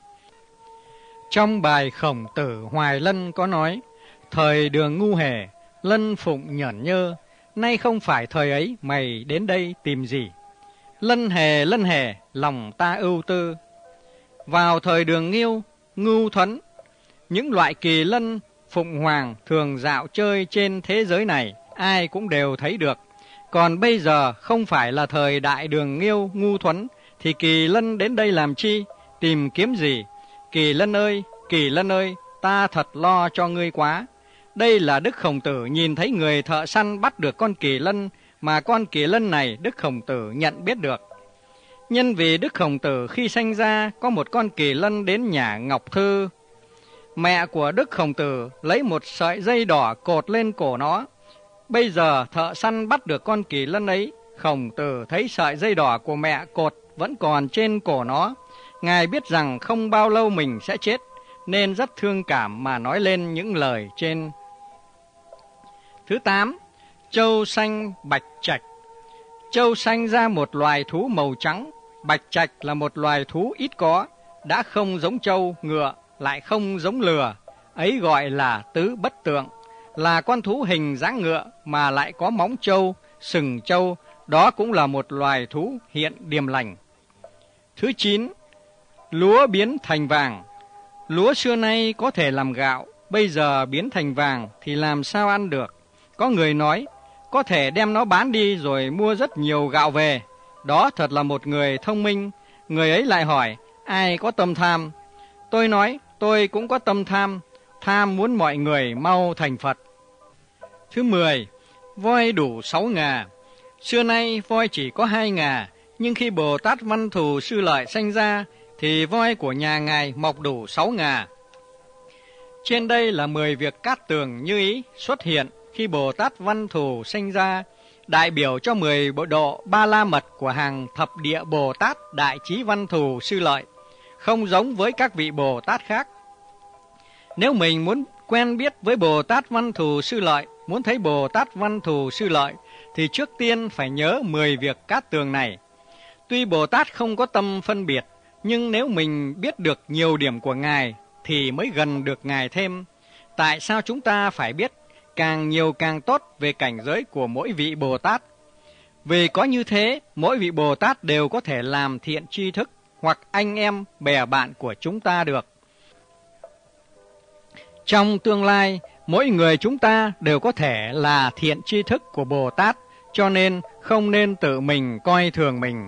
A: Trong bài Khổng Tử Hoài Lân có nói, thời Đường ngu hề, lân phụng nhởn nhơ, nay không phải thời ấy, mày đến đây tìm gì? Lân hề lân hề, lòng ta ưu tư. Vào thời Đường Nghiêu, Ngưu Thuấn, những loại kỳ lân, phụng hoàng thường dạo chơi trên thế giới này, ai cũng đều thấy được. Còn bây giờ không phải là thời đại Đường Nghiêu, Ngu Thuấn, thì kỳ lân đến đây làm chi, tìm kiếm gì? Kỳ lân ơi, kỳ lân ơi, ta thật lo cho ngươi quá. Đây là Đức Khổng Tử nhìn thấy người thợ săn bắt được con kỳ lân, mà con kỳ lân này Đức Khổng Tử nhận biết được. Nhân vì Đức Khổng Tử khi sanh ra có một con kỳ lân đến nhà Ngọc Thư. Mẹ của Đức Khổng Tử lấy một sợi dây đỏ cột lên cổ nó. Bây giờ thợ săn bắt được con kỳ lân ấy, Khổng Tử thấy sợi dây đỏ của mẹ cột vẫn còn trên cổ nó. Ngài biết rằng không bao lâu mình sẽ chết, nên rất thương cảm mà nói lên những lời trên. Thứ tám, trâu sanh bạch trạch. Trâu sanh ra một loài thú màu trắng. Bạch trạch là một loài thú ít có, đã không giống trâu, ngựa, lại không giống lừa, ấy gọi là tứ bất tượng, là con thú hình dáng ngựa mà lại có móng trâu, sừng trâu, đó cũng là một loài thú hiện điềm lành. Thứ chín, lúa biến thành vàng. Lúa xưa nay có thể làm gạo, bây giờ biến thành vàng thì làm sao ăn được? Có người nói, có thể đem nó bán đi rồi mua rất nhiều gạo về. Đó thật là một người thông minh. Người ấy lại hỏi, ai có tâm tham? Tôi nói, tôi cũng có tâm tham, tham muốn mọi người mau thành Phật. Thứ mười, voi đủ sáu ngà. Xưa nay voi chỉ có hai ngà, nhưng khi Bồ Tát Văn Thù Sư Lợi sanh ra, thì voi của nhà Ngài mọc đủ sáu ngà. Trên đây là mười việc Cát Tường Như Ý xuất hiện khi Bồ Tát Văn Thù sinh ra, đại biểu cho mười bộ độ ba la mật của hàng thập địa Bồ Tát Đại Trí Văn Thù Sư Lợi, không giống với các vị Bồ Tát khác. Nếu mình muốn quen biết với Bồ Tát Văn Thù Sư Lợi, muốn thấy Bồ Tát Văn Thù Sư Lợi, thì trước tiên phải nhớ mười việc Cát Tường này. Tuy Bồ Tát không có tâm phân biệt, nhưng nếu mình biết được nhiều điểm của Ngài, thì mới gần được Ngài thêm. Tại sao chúng ta phải biết càng nhiều càng tốt về cảnh giới của mỗi vị Bồ Tát? Vì có như thế, mỗi vị Bồ Tát đều có thể làm thiện tri thức, hoặc anh em, bè bạn của chúng ta được. Trong tương lai, mỗi người chúng ta đều có thể là thiện tri thức của Bồ Tát, cho nên không nên tự mình coi thường mình.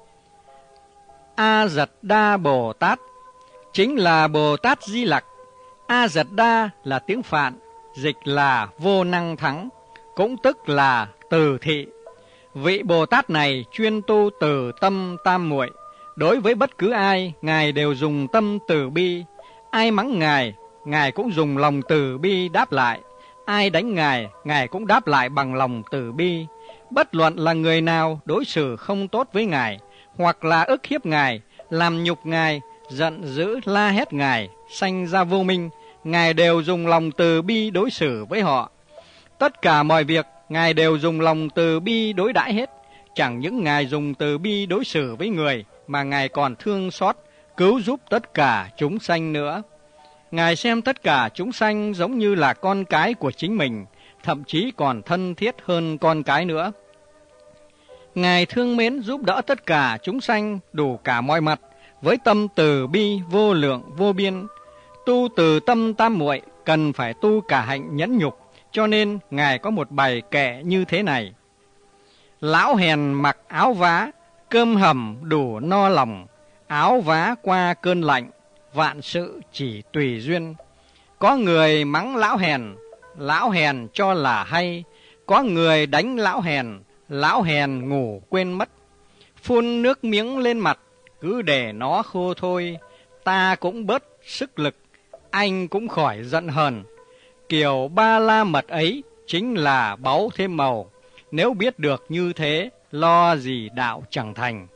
A: A Dật Đa Bồ Tát chính là Bồ Tát Di Lặc. A Dật Đa là tiếng Phạn, dịch là vô năng thắng, cũng tức là từ thị. Vị Bồ Tát này chuyên tu từ tâm tam muội. Đối với bất cứ ai, Ngài đều dùng tâm từ bi. Ai mắng Ngài, Ngài cũng dùng lòng từ bi đáp lại. Ai đánh Ngài, Ngài cũng đáp lại bằng lòng từ bi. Bất luận là người nào đối xử không tốt với Ngài, hoặc là ức hiếp Ngài, làm nhục Ngài, giận dữ la hét Ngài, sanh ra vô minh, Ngài đều dùng lòng từ bi đối xử với họ. Tất cả mọi việc, Ngài đều dùng lòng từ bi đối đãi hết. Chẳng những Ngài dùng từ bi đối xử với người, mà Ngài còn thương xót, cứu giúp tất cả chúng sanh nữa. Ngài xem tất cả chúng sanh giống như là con cái của chính mình, thậm chí còn thân thiết hơn con cái nữa. Ngài thương mến giúp đỡ tất cả chúng sanh đủ cả mọi mặt, với tâm từ bi vô lượng vô biên. Tu từ tâm tam muội cần phải tu cả hạnh nhẫn nhục, cho nên Ngài có một bài kệ như thế này. Lão hèn mặc áo vá, cơm hầm đủ no lòng, áo vá qua cơn lạnh, vạn sự chỉ tùy duyên. Có người mắng lão hèn, lão hèn cho là hay. Có người đánh lão hèn, lão hèn ngủ quên mất. Phun nước miếng lên mặt, cứ để nó khô thôi. Ta cũng bớt sức lực, anh cũng khỏi giận hờn. Kiểu ba la mật ấy chính là báu thêm màu. Nếu biết được như thế, lo gì đạo chẳng thành.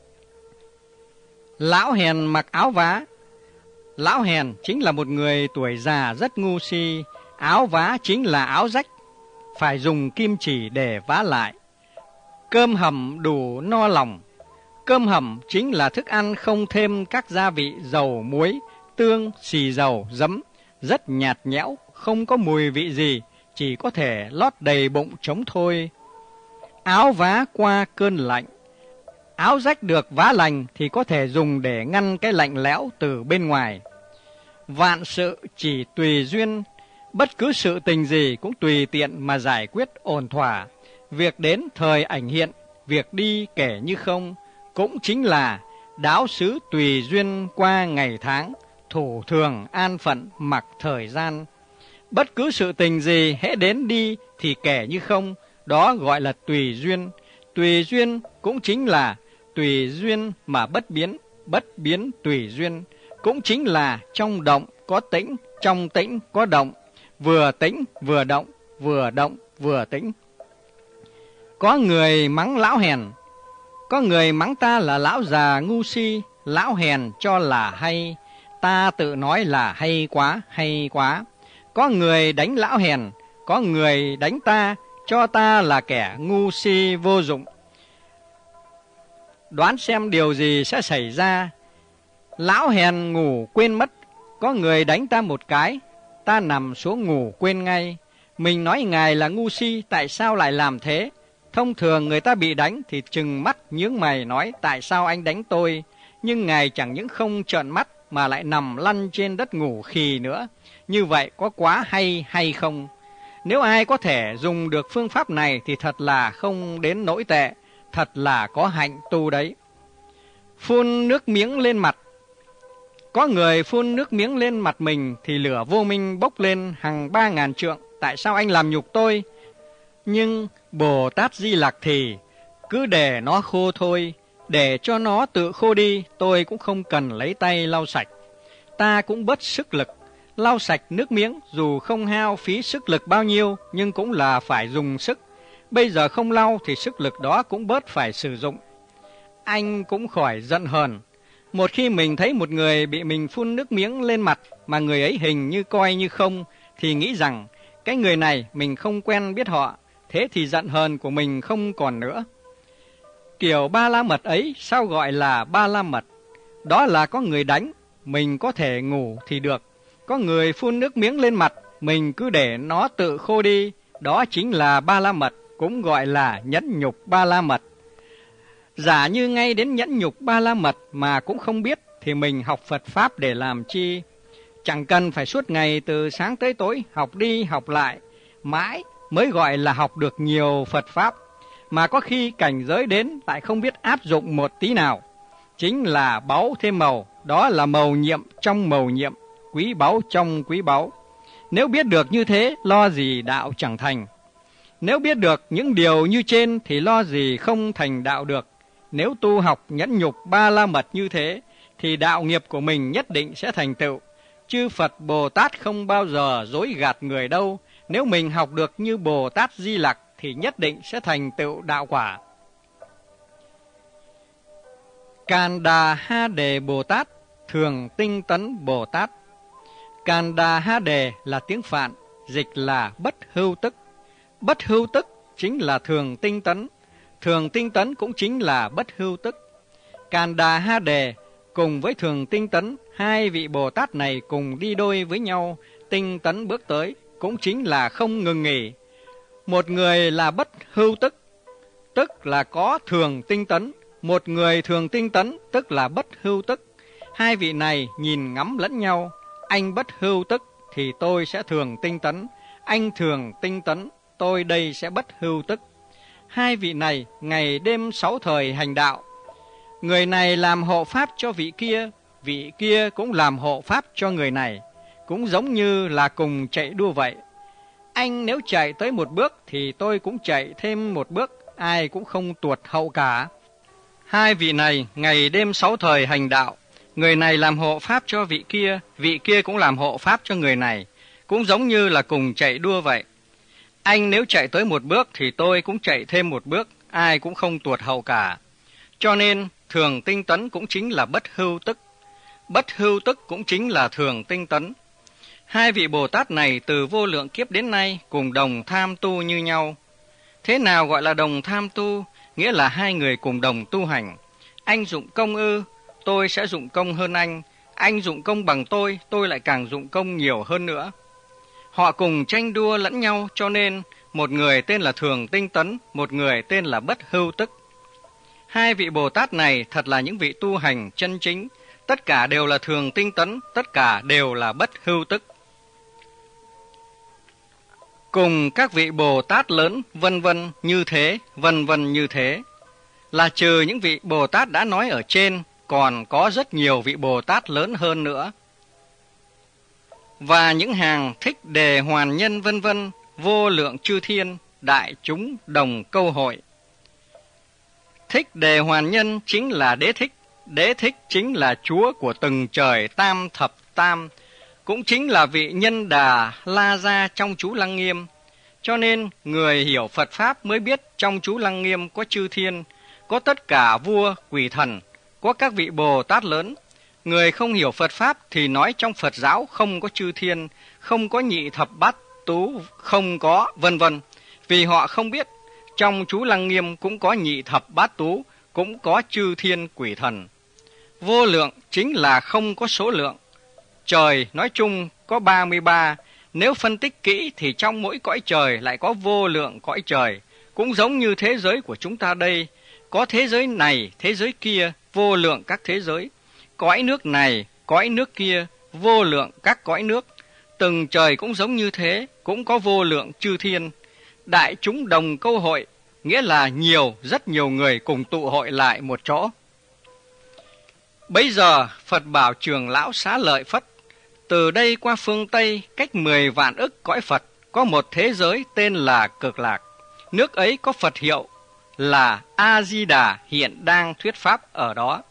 A: Lão hèn mặc áo vá. Lão hèn chính là một người tuổi già rất ngu si. Áo vá chính là áo rách, phải dùng kim chỉ để vá lại. Cơm hầm đủ no lòng. Cơm hầm chính là thức ăn không thêm các gia vị dầu, muối, tương, xì dầu, giấm, rất nhạt nhẽo, không có mùi vị gì, chỉ có thể lót đầy bụng trống thôi. Áo vá qua cơn lạnh. Áo rách được vá lành thì có thể dùng để ngăn cái lạnh lẽo từ bên ngoài. Vạn sự chỉ tùy duyên, bất cứ sự tình gì cũng tùy tiện mà giải quyết ổn thỏa. Việc đến thời ảnh hiện, việc đi kể như không, cũng chính là đáo xứ tùy duyên qua ngày tháng, thủ thường an phận mặc thời gian. Bất cứ sự tình gì hễ đến đi thì kể như không, đó gọi là tùy duyên. Tùy duyên cũng chính là tùy duyên mà bất biến, bất biến tùy duyên. Cũng chính là trong động có tĩnh, trong tĩnh có động, vừa tĩnh vừa động, vừa động vừa tĩnh. Có người mắng lão hèn. Có người mắng ta là lão già ngu si, lão hèn cho là hay, ta tự nói là hay quá, hay quá. Có người đánh lão hèn, có người đánh ta, cho ta là kẻ ngu si vô dụng. Đoán xem điều gì sẽ xảy ra. Lão hèn ngủ quên mất, có người đánh ta một cái, ta nằm xuống ngủ quên ngay. Mình nói Ngài là ngu si, tại sao lại làm thế? Thông thường người ta bị đánh thì trừng mắt nhướng mày nói tại sao anh đánh tôi, nhưng Ngài chẳng những không trợn mắt mà lại nằm lăn trên đất ngủ khì nữa. Như vậy có quá hay hay không? Nếu ai có thể dùng được phương pháp này thì thật là không đến nỗi tệ, thật là có hạnh tu đấy. Phun nước miếng lên mặt. Có người phun nước miếng lên mặt mình thì lửa vô minh bốc lên hàng ba ngàn trượng. Tại sao anh làm nhục tôi? Nhưng Bồ Tát Di Lặc thì cứ để nó khô thôi, để cho nó tự khô đi, tôi cũng không cần lấy tay lau sạch. Ta cũng bớt sức lực, lau sạch nước miếng, dù không hao phí sức lực bao nhiêu, nhưng cũng là phải dùng sức. Bây giờ không lau thì sức lực đó cũng bớt phải sử dụng. Anh cũng khỏi giận hờn. Một khi mình thấy một người bị mình phun nước miếng lên mặt mà người ấy hình như coi như không, thì nghĩ rằng cái người này mình không quen biết họ, thế thì giận hờn của mình không còn nữa. Kiểu ba la mật ấy sao gọi là ba la mật? Đó là có người đánh, mình có thể ngủ thì được. Có người phun nước miếng lên mặt, mình cứ để nó tự khô đi. Đó chính là ba la mật, cũng gọi là nhẫn nhục ba la mật. Giả như ngay đến nhẫn nhục ba la mật mà cũng không biết, thì mình học Phật Pháp để làm chi? Chẳng cần phải suốt ngày từ sáng tới tối học đi học lại, mãi mới gọi là học được nhiều Phật Pháp. Mà có khi cảnh giới đến lại không biết áp dụng một tí nào. Chính là báu thêm màu, đó là mầu nhiệm trong mầu nhiệm, quý báu trong quý báu. Nếu biết được như thế, lo gì đạo chẳng thành. Nếu biết được những điều như trên thì lo gì không thành đạo được. Nếu tu học nhẫn nhục ba la mật như thế, thì đạo nghiệp của mình nhất định sẽ thành tựu. Chư Phật Bồ Tát không bao giờ dối gạt người đâu. Nếu mình học được như Bồ Tát Di Lặc thì nhất định sẽ thành tựu đạo quả. Càn Đà Ha Đề Bồ Tát, Thường Tinh Tấn Bồ Tát. Càn Đà Ha Đề là tiếng Phạn, dịch là bất hưu tức. Bất hưu tức chính là thường tinh tấn, thường tinh tấn cũng chính là bất hưu tức. Càn Đà Ha Đề cùng với thường tinh tấn, hai vị Bồ Tát này cùng đi đôi với nhau, tinh tấn bước tới, cũng chính là không ngừng nghỉ. Một người là bất hưu tức, tức là có thường tinh tấn. Một người thường tinh tấn, tức là bất hưu tức. Hai vị này nhìn ngắm lẫn nhau. Anh bất hưu tức thì tôi sẽ thường tinh tấn. Anh thường tinh tấn, tôi đây sẽ bất hưu tức. Hai vị này ngày đêm sáu thời hành đạo. Người này làm hộ pháp cho vị kia, vị kia cũng làm hộ pháp cho người này. Cũng giống như là cùng chạy đua vậy. Anh nếu chạy tới một bước thì tôi cũng chạy thêm một bước, ai cũng không tuột hậu cả. Hai vị này ngày đêm sáu thời hành đạo. Người này làm hộ pháp cho vị kia, vị kia cũng làm hộ pháp cho người này. Cũng giống như là cùng chạy đua vậy. Anh nếu chạy tới một bước thì tôi cũng chạy thêm một bước, ai cũng không tuột hậu cả. Cho nên thường tinh tấn cũng chính là bất hưu tức. Bất hưu tức cũng chính là thường tinh tấn. Hai vị Bồ Tát này từ vô lượng kiếp đến nay cùng đồng tham tu như nhau. Thế nào gọi là đồng tham tu? Nghĩa là hai người cùng đồng tu hành. Anh dụng công ư, tôi sẽ dụng công hơn anh. Anh dụng công bằng tôi, tôi lại càng dụng công nhiều hơn nữa. Họ cùng tranh đua lẫn nhau, cho nên một người tên là thường tinh tấn, một người tên là bất hưu tức. Hai vị Bồ Tát này thật là những vị tu hành chân chính. Tất cả đều là thường tinh tấn, tất cả đều là bất hưu tức. Cùng các vị Bồ Tát lớn vân vân như thế, vân vân như thế. Là trừ những vị Bồ Tát đã nói ở trên, còn có rất nhiều vị Bồ Tát lớn hơn nữa. Và những hàng thích đề hoàn nhân vân vân, vô lượng chư thiên, đại chúng đồng câu hội. Thích đề hoàn nhân chính là đế thích, đế thích chính là chúa của từng trời tam thập tam, cũng chính là vị nhân đà la gia trong chú Lăng Nghiêm. Cho nên người hiểu Phật Pháp mới biết trong chú Lăng Nghiêm có chư thiên, có tất cả vua, quỷ thần, có các vị Bồ Tát lớn. Người không hiểu Phật Pháp thì nói trong Phật giáo không có chư thiên, không có nhị thập bát tú, không có vân vân. Vì họ không biết trong chú Lăng Nghiêm cũng có nhị thập bát tú, cũng có chư thiên quỷ thần. Vô lượng chính là không có số lượng. Trời nói chung có ba mươi ba, nếu phân tích kỹ thì trong mỗi cõi trời lại có vô lượng cõi trời. Cũng giống như thế giới của chúng ta đây, có thế giới này, thế giới kia, vô vô lượng các thế giới, cõi nước này, cõi nước kia, vô lượng các cõi nước. Từng trời cũng giống như thế, cũng có vô lượng chư thiên. Đại chúng đồng câu hội, nghĩa là nhiều, rất nhiều người cùng tụ hội lại một chỗ. Bấy giờ Phật bảo Trường Lão Xá Lợi Phất, từ đây qua phương Tây cách mười vạn ức cõi Phật có một thế giới tên là Cực Lạc. Nước ấy có Phật hiệu là A-di-đà hiện đang thuyết pháp ở đó.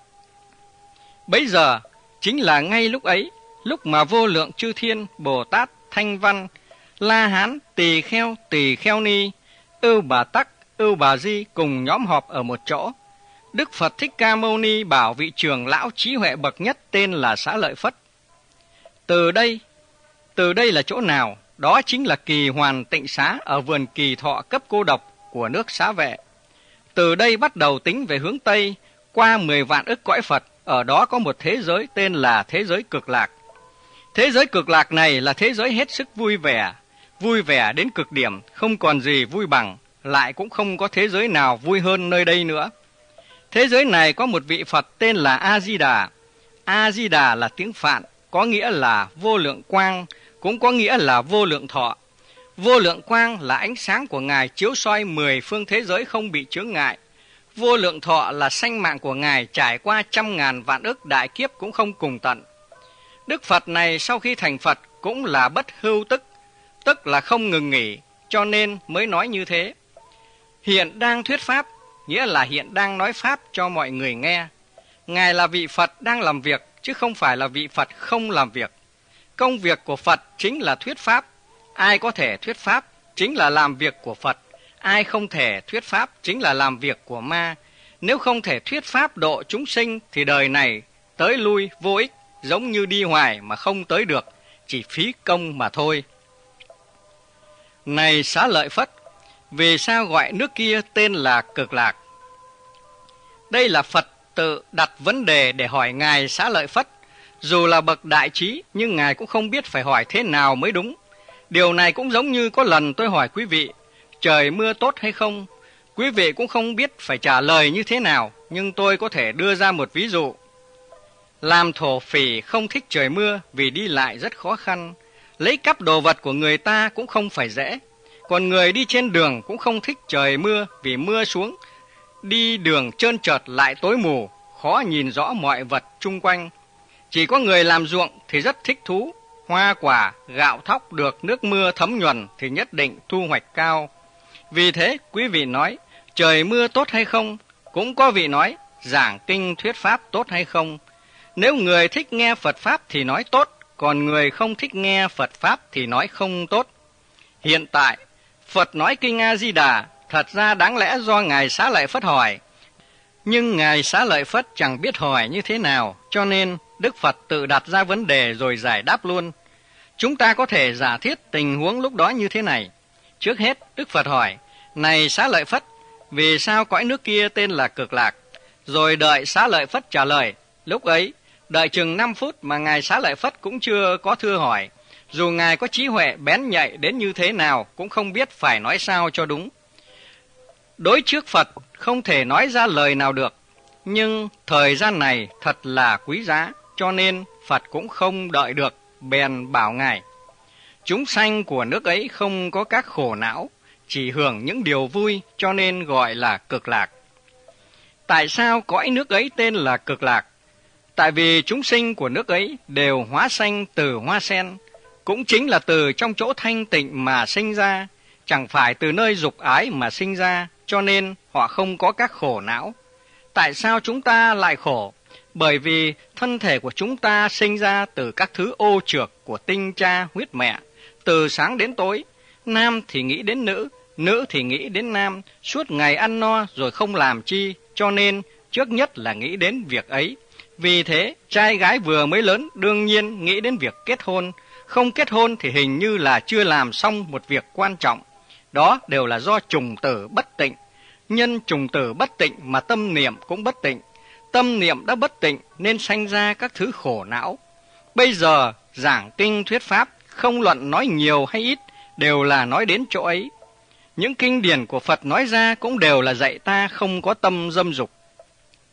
A: Bấy giờ chính là ngay lúc ấy, lúc mà vô lượng chư thiên, Bồ Tát, Thanh Văn, La Hán, Tỳ Kheo, Tỳ Kheo Ni, Ưu Bà Tắc, Ưu Bà Di cùng nhóm họp ở một chỗ. Đức Phật Thích Ca Mâu Ni bảo vị Trường Lão trí huệ bậc nhất tên là Xá Lợi Phất. Từ đây, từ đây là chỗ nào? Đó chính là Kỳ Hoàn Tịnh Xá ở vườn Kỳ Thọ cấp cô độc của nước Xá Vệ. Từ đây bắt đầu tính về hướng Tây, qua mười vạn ức cõi Phật, ở đó có một thế giới tên là thế giới Cực Lạc. Thế giới Cực Lạc này là thế giới hết sức vui vẻ, vui vẻ đến cực điểm, không còn gì vui bằng, lại cũng không có thế giới nào vui hơn nơi đây nữa. Thế giới này có một vị Phật tên là A-di-đà. A-di-đà là tiếng Phạn, có nghĩa là vô lượng quang, cũng có nghĩa là vô lượng thọ. Vô lượng quang là ánh sáng của Ngài chiếu soi mười phương thế giới không bị chướng ngại. Vô lượng thọ là sanh mạng của Ngài trải qua trăm ngàn vạn ức đại kiếp cũng không cùng tận. Đức Phật này sau khi thành Phật cũng là bất hưu tức, tức là không ngừng nghỉ, cho nên mới nói như thế. Hiện đang thuyết pháp, nghĩa là hiện đang nói pháp cho mọi người nghe. Ngài là vị Phật đang làm việc, chứ không phải là vị Phật không làm việc. Công việc của Phật chính là thuyết pháp. Ai có thể thuyết pháp chính là làm việc của Phật. Ai không thể thuyết pháp chính là làm việc của ma. Nếu không thể thuyết pháp độ chúng sinh thì đời này tới lui vô ích, giống như đi hoài mà không tới được, chỉ phí công mà thôi. Này Xá Lợi Phất, vì sao gọi nước kia tên là Cực Lạc? Đây là Phật tự đặt vấn đề để hỏi Ngài Xá Lợi Phất. Dù là bậc đại trí, nhưng Ngài cũng không biết phải hỏi thế nào mới đúng. Điều này cũng giống như có lần tôi hỏi quý vị, trời mưa tốt hay không? Quý vị cũng không biết phải trả lời như thế nào, nhưng tôi có thể đưa ra một ví dụ. Làm thổ phỉ không thích trời mưa vì đi lại rất khó khăn. Lấy cắp đồ vật của người ta cũng không phải dễ. Còn người đi trên đường cũng không thích trời mưa vì mưa xuống, đi đường trơn trượt lại tối mù, khó nhìn rõ mọi vật chung quanh. Chỉ có người làm ruộng thì rất thích thú, hoa quả, gạo thóc được nước mưa thấm nhuần thì nhất định thu hoạch cao. Vì thế quý vị nói trời mưa tốt hay không, cũng có vị nói giảng kinh thuyết pháp tốt hay không. Nếu người thích nghe Phật pháp thì nói tốt, còn người không thích nghe Phật pháp thì nói không tốt. Hiện tại Phật nói kinh A-di-đà thật ra đáng lẽ do Ngài Xá Lợi Phất hỏi, nhưng Ngài Xá Lợi Phất chẳng biết hỏi như thế nào, cho nên Đức Phật tự đặt ra vấn đề rồi giải đáp luôn. Chúng ta có thể giả thiết tình huống lúc đó như thế này. Trước hết Đức Phật hỏi, này Xá Lợi Phất, vì sao cõi nước kia tên là Cực Lạc? Rồi đợi Xá Lợi Phất trả lời. Lúc ấy đợi chừng năm phút mà Ngài Xá Lợi Phất cũng chưa có thưa hỏi. Dù Ngài có trí huệ bén nhạy đến như thế nào cũng không biết phải nói sao cho đúng. Đối trước Phật không thể nói ra lời nào được, nhưng thời gian này thật là quý giá, cho nên Phật cũng không đợi được, bèn bảo Ngài. Chúng sanh của nước ấy không có các khổ não, chỉ hưởng những điều vui, cho nên gọi là Cực Lạc. Tại sao cõi nước ấy tên là Cực Lạc? Tại vì chúng sinh của nước ấy đều hóa sanh từ hoa sen, cũng chính là từ trong chỗ thanh tịnh mà sinh ra, chẳng phải từ nơi dục ái mà sinh ra, cho nên họ không có các khổ não. Tại sao chúng ta lại khổ? Bởi vì thân thể của chúng ta sinh ra từ các thứ ô trược của tinh cha huyết mẹ, từ sáng đến tối, nam thì nghĩ đến nữ, nữ thì nghĩ đến nam, suốt ngày ăn no rồi không làm chi, cho nên trước nhất là nghĩ đến việc ấy. Vì thế, trai gái vừa mới lớn đương nhiên nghĩ đến việc kết hôn, không kết hôn thì hình như là chưa làm xong một việc quan trọng. Đó đều là do trùng tử bất tịnh. Nhân trùng tử bất tịnh mà tâm niệm cũng bất tịnh. Tâm niệm đã bất tịnh nên sanh ra các thứ khổ não. Bây giờ giảng kinh thuyết pháp, không luận nói nhiều hay ít, đều là nói đến chỗ ấy. Những kinh điển của Phật nói ra cũng đều là dạy ta không có tâm dâm dục.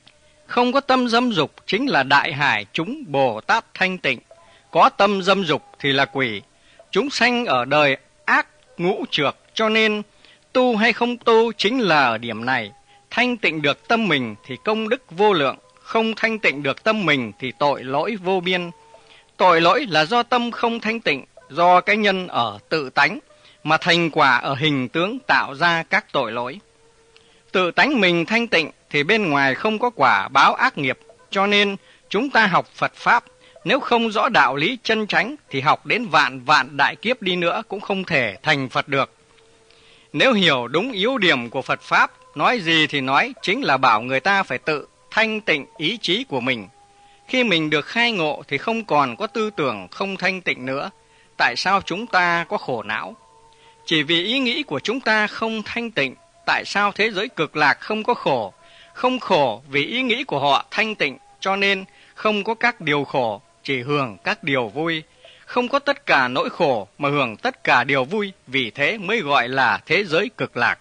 A: Không có tâm dâm dục chính là đại hải chúng Bồ Tát thanh tịnh. Có tâm dâm dục thì là quỷ. Chúng sanh ở đời ác ngũ trược, cho nên tu hay không tu chính là ở điểm này. Thanh tịnh được tâm mình thì công đức vô lượng, không thanh tịnh được tâm mình thì tội lỗi vô biên. Tội lỗi là do tâm không thanh tịnh, do cái nhân ở tự tánh, mà thành quả ở hình tướng tạo ra các tội lỗi. Tự tánh mình thanh tịnh thì bên ngoài không có quả báo ác nghiệp, cho nên chúng ta học Phật Pháp, nếu không rõ đạo lý chân chánh thì học đến vạn vạn đại kiếp đi nữa cũng không thể thành Phật được. Nếu hiểu đúng yếu điểm của Phật Pháp, nói gì thì nói chính là bảo người ta phải tự thanh tịnh ý chí của mình. Khi mình được khai ngộ thì không còn có tư tưởng không thanh tịnh nữa. Tại sao chúng ta có khổ não? Chỉ vì ý nghĩ của chúng ta không thanh tịnh. Tại sao thế giới cực lạc không có khổ? Không khổ vì ý nghĩ của họ thanh tịnh, cho nên không có các điều khổ, chỉ hưởng các điều vui. Không có tất cả nỗi khổ mà hưởng tất cả điều vui, vì thế mới gọi là thế giới cực lạc.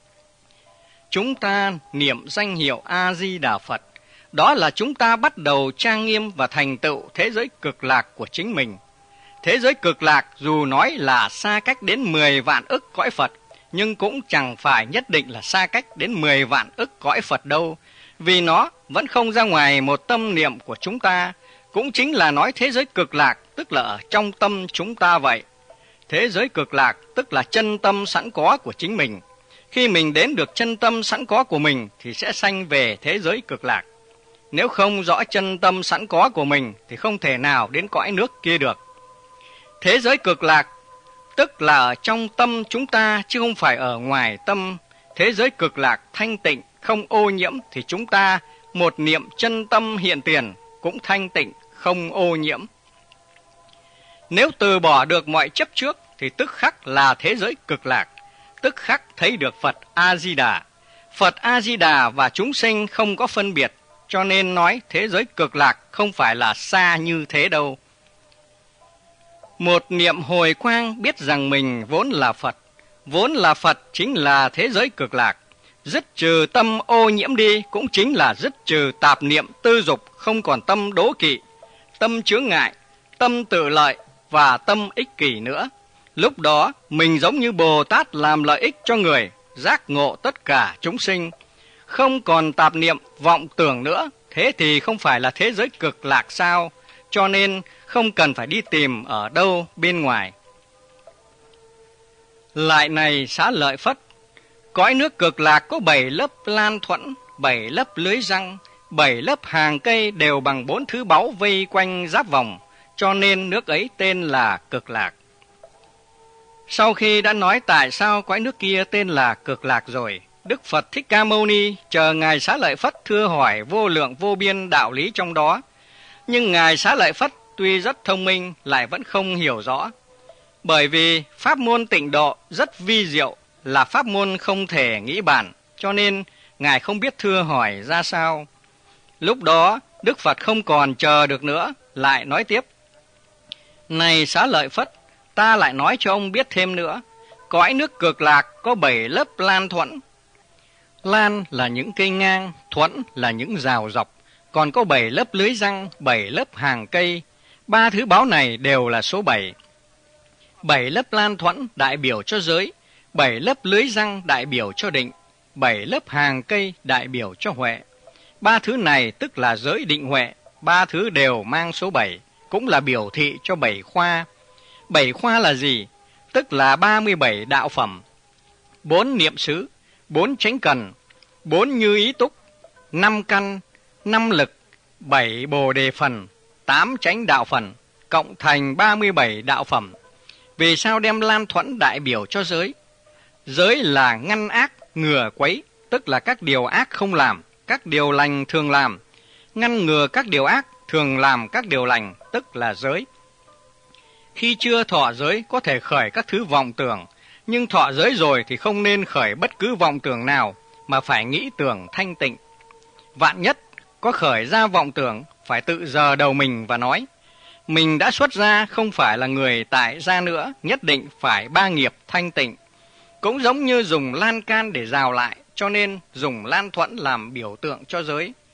A: Chúng ta niệm danh hiệu A-di-đà Phật, đó là chúng ta bắt đầu trang nghiêm và thành tựu thế giới cực lạc của chính mình. Thế giới cực lạc dù nói là xa cách đến mười vạn ức cõi Phật, nhưng cũng chẳng phải nhất định là xa cách đến mười vạn ức cõi Phật đâu, vì nó vẫn không ra ngoài một tâm niệm của chúng ta. Cũng chính là nói thế giới cực lạc tức là ở trong tâm chúng ta vậy. Thế giới cực lạc tức là chân tâm sẵn có của chính mình. Khi mình đến được chân tâm sẵn có của mình thì sẽ sanh về thế giới cực lạc. Nếu không rõ chân tâm sẵn có của mình thì không thể nào đến cõi nước kia được. Thế giới cực lạc tức là ở trong tâm chúng ta chứ không phải ở ngoài tâm. Thế giới cực lạc thanh tịnh, không ô nhiễm thì chúng ta một niệm chân tâm hiện tiền cũng thanh tịnh, không ô nhiễm. Nếu từ bỏ được mọi chấp trước thì tức khắc là thế giới cực lạc, tức khắc thấy được Phật A-di-đà. Phật A-di-đà và chúng sinh không có phân biệt, cho nên nói thế giới cực lạc không phải là xa như thế đâu. Một niệm hồi quang biết rằng mình vốn là Phật, vốn là Phật chính là thế giới cực lạc. Dứt trừ tâm ô nhiễm đi cũng chính là dứt trừ tạp niệm tư dục, không còn tâm đố kỵ, tâm chướng ngại, tâm tự lợi và tâm ích kỷ nữa. Lúc đó mình giống như Bồ Tát làm lợi ích cho người, giác ngộ tất cả chúng sinh, không còn tạp niệm vọng tưởng nữa. Thế thì không phải là thế giới cực lạc sao? Cho nên không cần phải đi tìm ở đâu bên ngoài. Lại này Xá Lợi Phất, cõi nước cực lạc có bảy lớp lan thuẫn, bảy lớp lưới răng, bảy lớp hàng cây đều bằng bốn thứ báu vây quanh giáp vòng, cho nên nước ấy tên là cực lạc. Sau khi đã nói tại sao cõi nước kia tên là cực lạc rồi, Đức Phật Thích Ca Mâu Ni chờ Ngài Xá Lợi Phất thưa hỏi vô lượng vô biên đạo lý trong đó. Nhưng Ngài Xá Lợi Phất tuy rất thông minh lại vẫn không hiểu rõ. Bởi vì pháp môn tịnh độ rất vi diệu, là pháp môn không thể nghĩ bàn, cho nên Ngài không biết thưa hỏi ra sao. Lúc đó Đức Phật không còn chờ được nữa, lại nói tiếp: Này Xá Lợi Phất, ta lại nói cho ông biết thêm nữa. Cõi nước cực lạc có bảy lớp lan thuẫn. Lan là những cây ngang, thuẫn là những rào dọc, còn có bảy lớp lưới răng, bảy lớp hàng cây. Ba thứ báu này đều là số bảy. Bảy lớp lan thuẫn đại biểu cho giới, bảy lớp lưới răng đại biểu cho định, bảy lớp hàng cây đại biểu cho huệ. Ba thứ này tức là giới định huệ, ba thứ đều mang số bảy, cũng là biểu thị cho bảy khoa. Bảy khoa là gì? Tức là ba mươi bảy đạo phẩm: bốn niệm xứ, bốn chánh cần, bốn như ý túc, năm căn, năm lực, bảy bồ đề phần, tám chánh đạo phần, cộng thành ba mươi bảy đạo phẩm. Vì sao đem lan thuẫn đại biểu cho giới? Giới là ngăn ác, ngừa quấy, tức là các điều ác không làm, các điều lành thường làm. Ngăn ngừa các điều ác, thường làm các điều lành, tức là giới. Khi chưa thọ giới có thể khởi các thứ vọng tưởng, nhưng thọ giới rồi thì không nên khởi bất cứ vọng tưởng nào, mà phải nghĩ tưởng thanh tịnh. Vạn nhất có khởi ra vọng tưởng, phải tự giờ đầu mình và nói: mình đã xuất gia, không phải là người tại gia nữa, nhất định phải ba nghiệp thanh tịnh. Cũng giống như dùng lan can để rào lại, cho nên dùng lan thuẫn làm biểu tượng cho giới.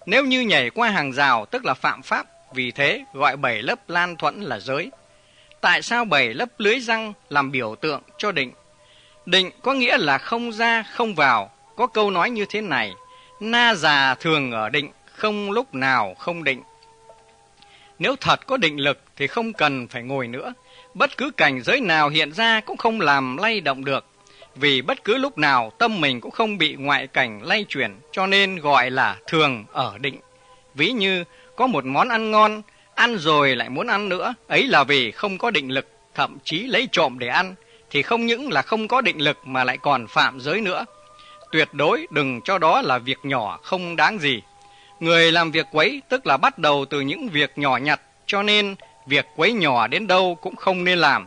A: Nếu như nhảy qua hàng rào tức là phạm pháp, vì thế gọi bảy lớp lan thuẫn là giới. Tại sao bảy lớp lưới răng làm biểu tượng cho định? Định có nghĩa là không ra không vào. Có câu nói như thế này: na già thường ở định, không lúc nào không định. Nếu thật có định lực thì không cần phải ngồi nữa. Bất cứ cảnh giới nào hiện ra cũng không làm lay động được, vì bất cứ lúc nào tâm mình cũng không bị ngoại cảnh lay chuyển, cho nên gọi là thường ở định. Ví như có một món ăn ngon, ăn rồi lại muốn ăn nữa, ấy là vì không có định lực, thậm chí lấy trộm để ăn, thì không những là không có định lực mà lại còn phạm giới nữa. Tuyệt đối đừng cho đó là việc nhỏ không đáng gì. Người làm việc quấy tức là bắt đầu từ những việc nhỏ nhặt, cho nên việc quấy nhỏ đến đâu cũng không nên làm.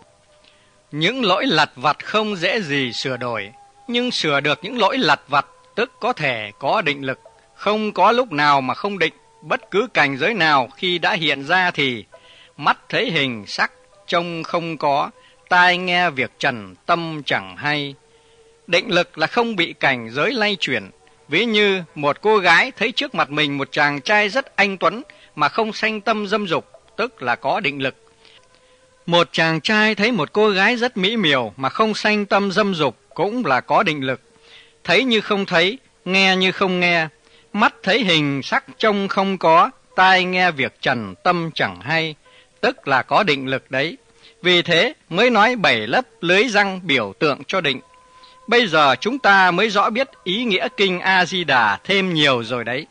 A: Những lỗi lặt vặt không dễ gì sửa đổi, nhưng sửa được những lỗi lặt vặt tức có thể có định lực, không có lúc nào mà không định. Bất cứ cảnh giới nào khi đã hiện ra thì mắt thấy hình sắc trông không có, tai nghe việc trần tâm chẳng hay. Định lực là không bị cảnh giới lay chuyển. Ví như một cô gái thấy trước mặt mình một chàng trai rất anh tuấn mà không sanh tâm dâm dục, tức là có định lực. Một chàng trai thấy một cô gái rất mỹ miều mà không sanh tâm dâm dục cũng là có định lực. Thấy như không thấy, nghe như không nghe, mắt thấy hình sắc trông không có, tai nghe việc trần tâm chẳng hay, tức là có định lực đấy. Vì thế mới nói bảy lớp lưới răng biểu tượng cho định. Bây giờ chúng ta mới rõ biết ý nghĩa kinh A-di-đà thêm nhiều rồi đấy.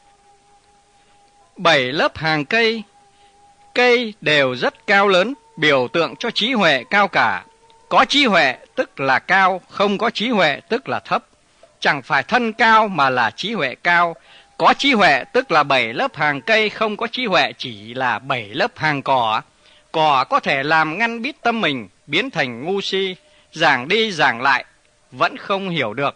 A: Bảy lớp hàng cây, cây đều rất cao lớn, biểu tượng cho trí huệ cao cả. Có trí huệ tức là cao, không có trí huệ tức là thấp. Chẳng phải thân cao mà là trí huệ cao. Có trí huệ tức là bảy lớp hàng cây, không có trí huệ chỉ là bảy lớp hàng cỏ. Cỏ có thể làm ngăn bít tâm mình, biến thành ngu si, giảng đi giảng lại, vẫn không hiểu được.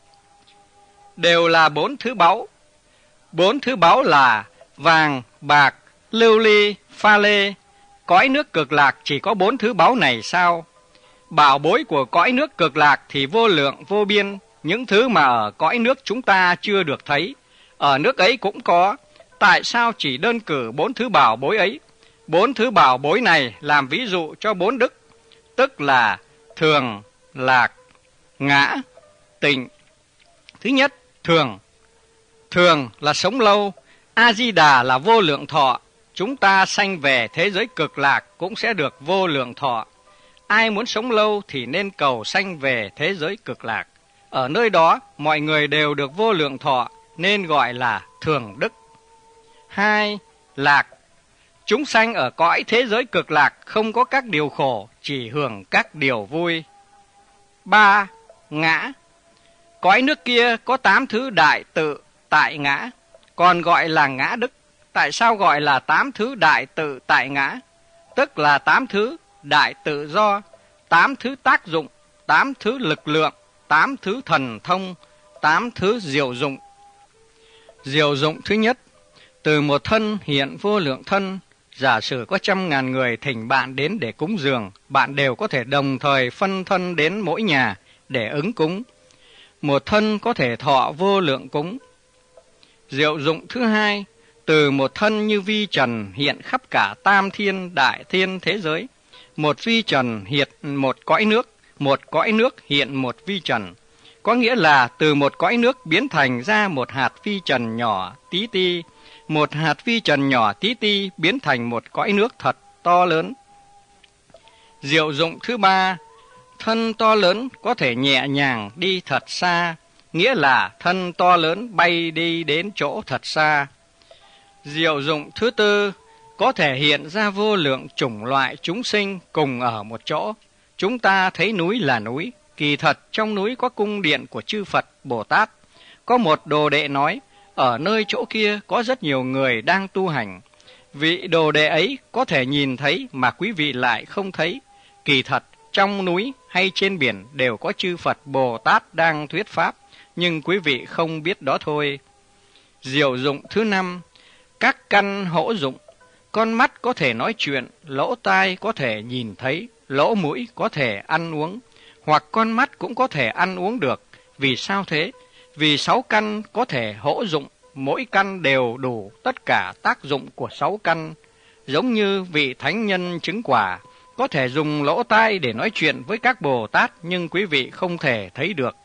A: Đều là bốn thứ báu. Bốn thứ báu là vàng, bạc, lưu ly, pha lê. Cõi nước cực lạc chỉ có bốn thứ báu này sao? Bảo bối của cõi nước cực lạc thì vô lượng vô biên, những thứ mà ở cõi nước chúng ta chưa được thấy, ở nước ấy cũng có. Tại sao chỉ đơn cử bốn thứ bảo bối ấy? Bốn thứ bảo bối này làm ví dụ cho bốn đức, tức là thường, lạc, ngã, tịnh. Thứ nhất, thường. Thường là sống lâu, A-di-đà là vô lượng thọ. Chúng ta sanh về thế giới cực lạc cũng sẽ được vô lượng thọ. Ai muốn sống lâu thì nên cầu sanh về thế giới cực lạc. Ở nơi đó mọi người đều được vô lượng thọ nên gọi là thường đức. Hai, lạc. Chúng sanh ở cõi thế giới cực lạc không có các điều khổ, chỉ hưởng các điều vui. Ba, ngã. Cõi nước kia có tám thứ đại tự tại ngã, còn gọi là ngã đức. Tại sao gọi là tám thứ đại tự tại ngã? Tức là tám thứ đại tự do, tám thứ tác dụng, tám thứ lực lượng, tám thứ thần thông, tám thứ diệu dụng. Diệu dụng thứ nhất, từ một thân hiện vô lượng thân. Giả sử có trăm ngàn người thỉnh bạn đến để cúng dường, bạn đều có thể đồng thời phân thân đến mỗi nhà để ứng cúng. Một thân có thể thọ vô lượng cúng. Diệu dụng thứ hai, từ một thân như vi trần hiện khắp cả tam thiên đại thiên thế giới. Một vi trần hiện một cõi nước, một cõi nước hiện một vi trần. Có nghĩa là từ một cõi nước biến thành ra một hạt vi trần nhỏ tí ti, một hạt vi trần nhỏ tí ti biến thành một cõi nước thật to lớn. Diệu dụng thứ ba, thân to lớn có thể nhẹ nhàng đi thật xa, nghĩa là thân to lớn bay đi đến chỗ thật xa. Diệu dụng thứ tư, có thể hiện ra vô lượng chủng loại chúng sinh cùng ở một chỗ. Chúng ta thấy núi là núi, kỳ thật trong núi có cung điện của chư Phật, Bồ Tát. Có một đồ đệ nói, ở nơi chỗ kia có rất nhiều người đang tu hành. Vị đồ đệ ấy có thể nhìn thấy mà quý vị lại không thấy. Kỳ thật trong núi hay trên biển đều có chư Phật, Bồ Tát đang thuyết pháp, nhưng quý vị không biết đó thôi. Diệu dụng thứ năm, các căn hỗ dụng. Con mắt có thể nói chuyện, lỗ tai có thể nhìn thấy, lỗ mũi có thể ăn uống, hoặc con mắt cũng có thể ăn uống được. Vì sao thế? Vì sáu căn có thể hỗ dụng mỗi căn đều đủ tất cả tác dụng của sáu căn, giống như vị thánh nhân chứng quả, có thể dùng lỗ tai để nói chuyện với các Bồ Tát nhưng quý vị không thể thấy được.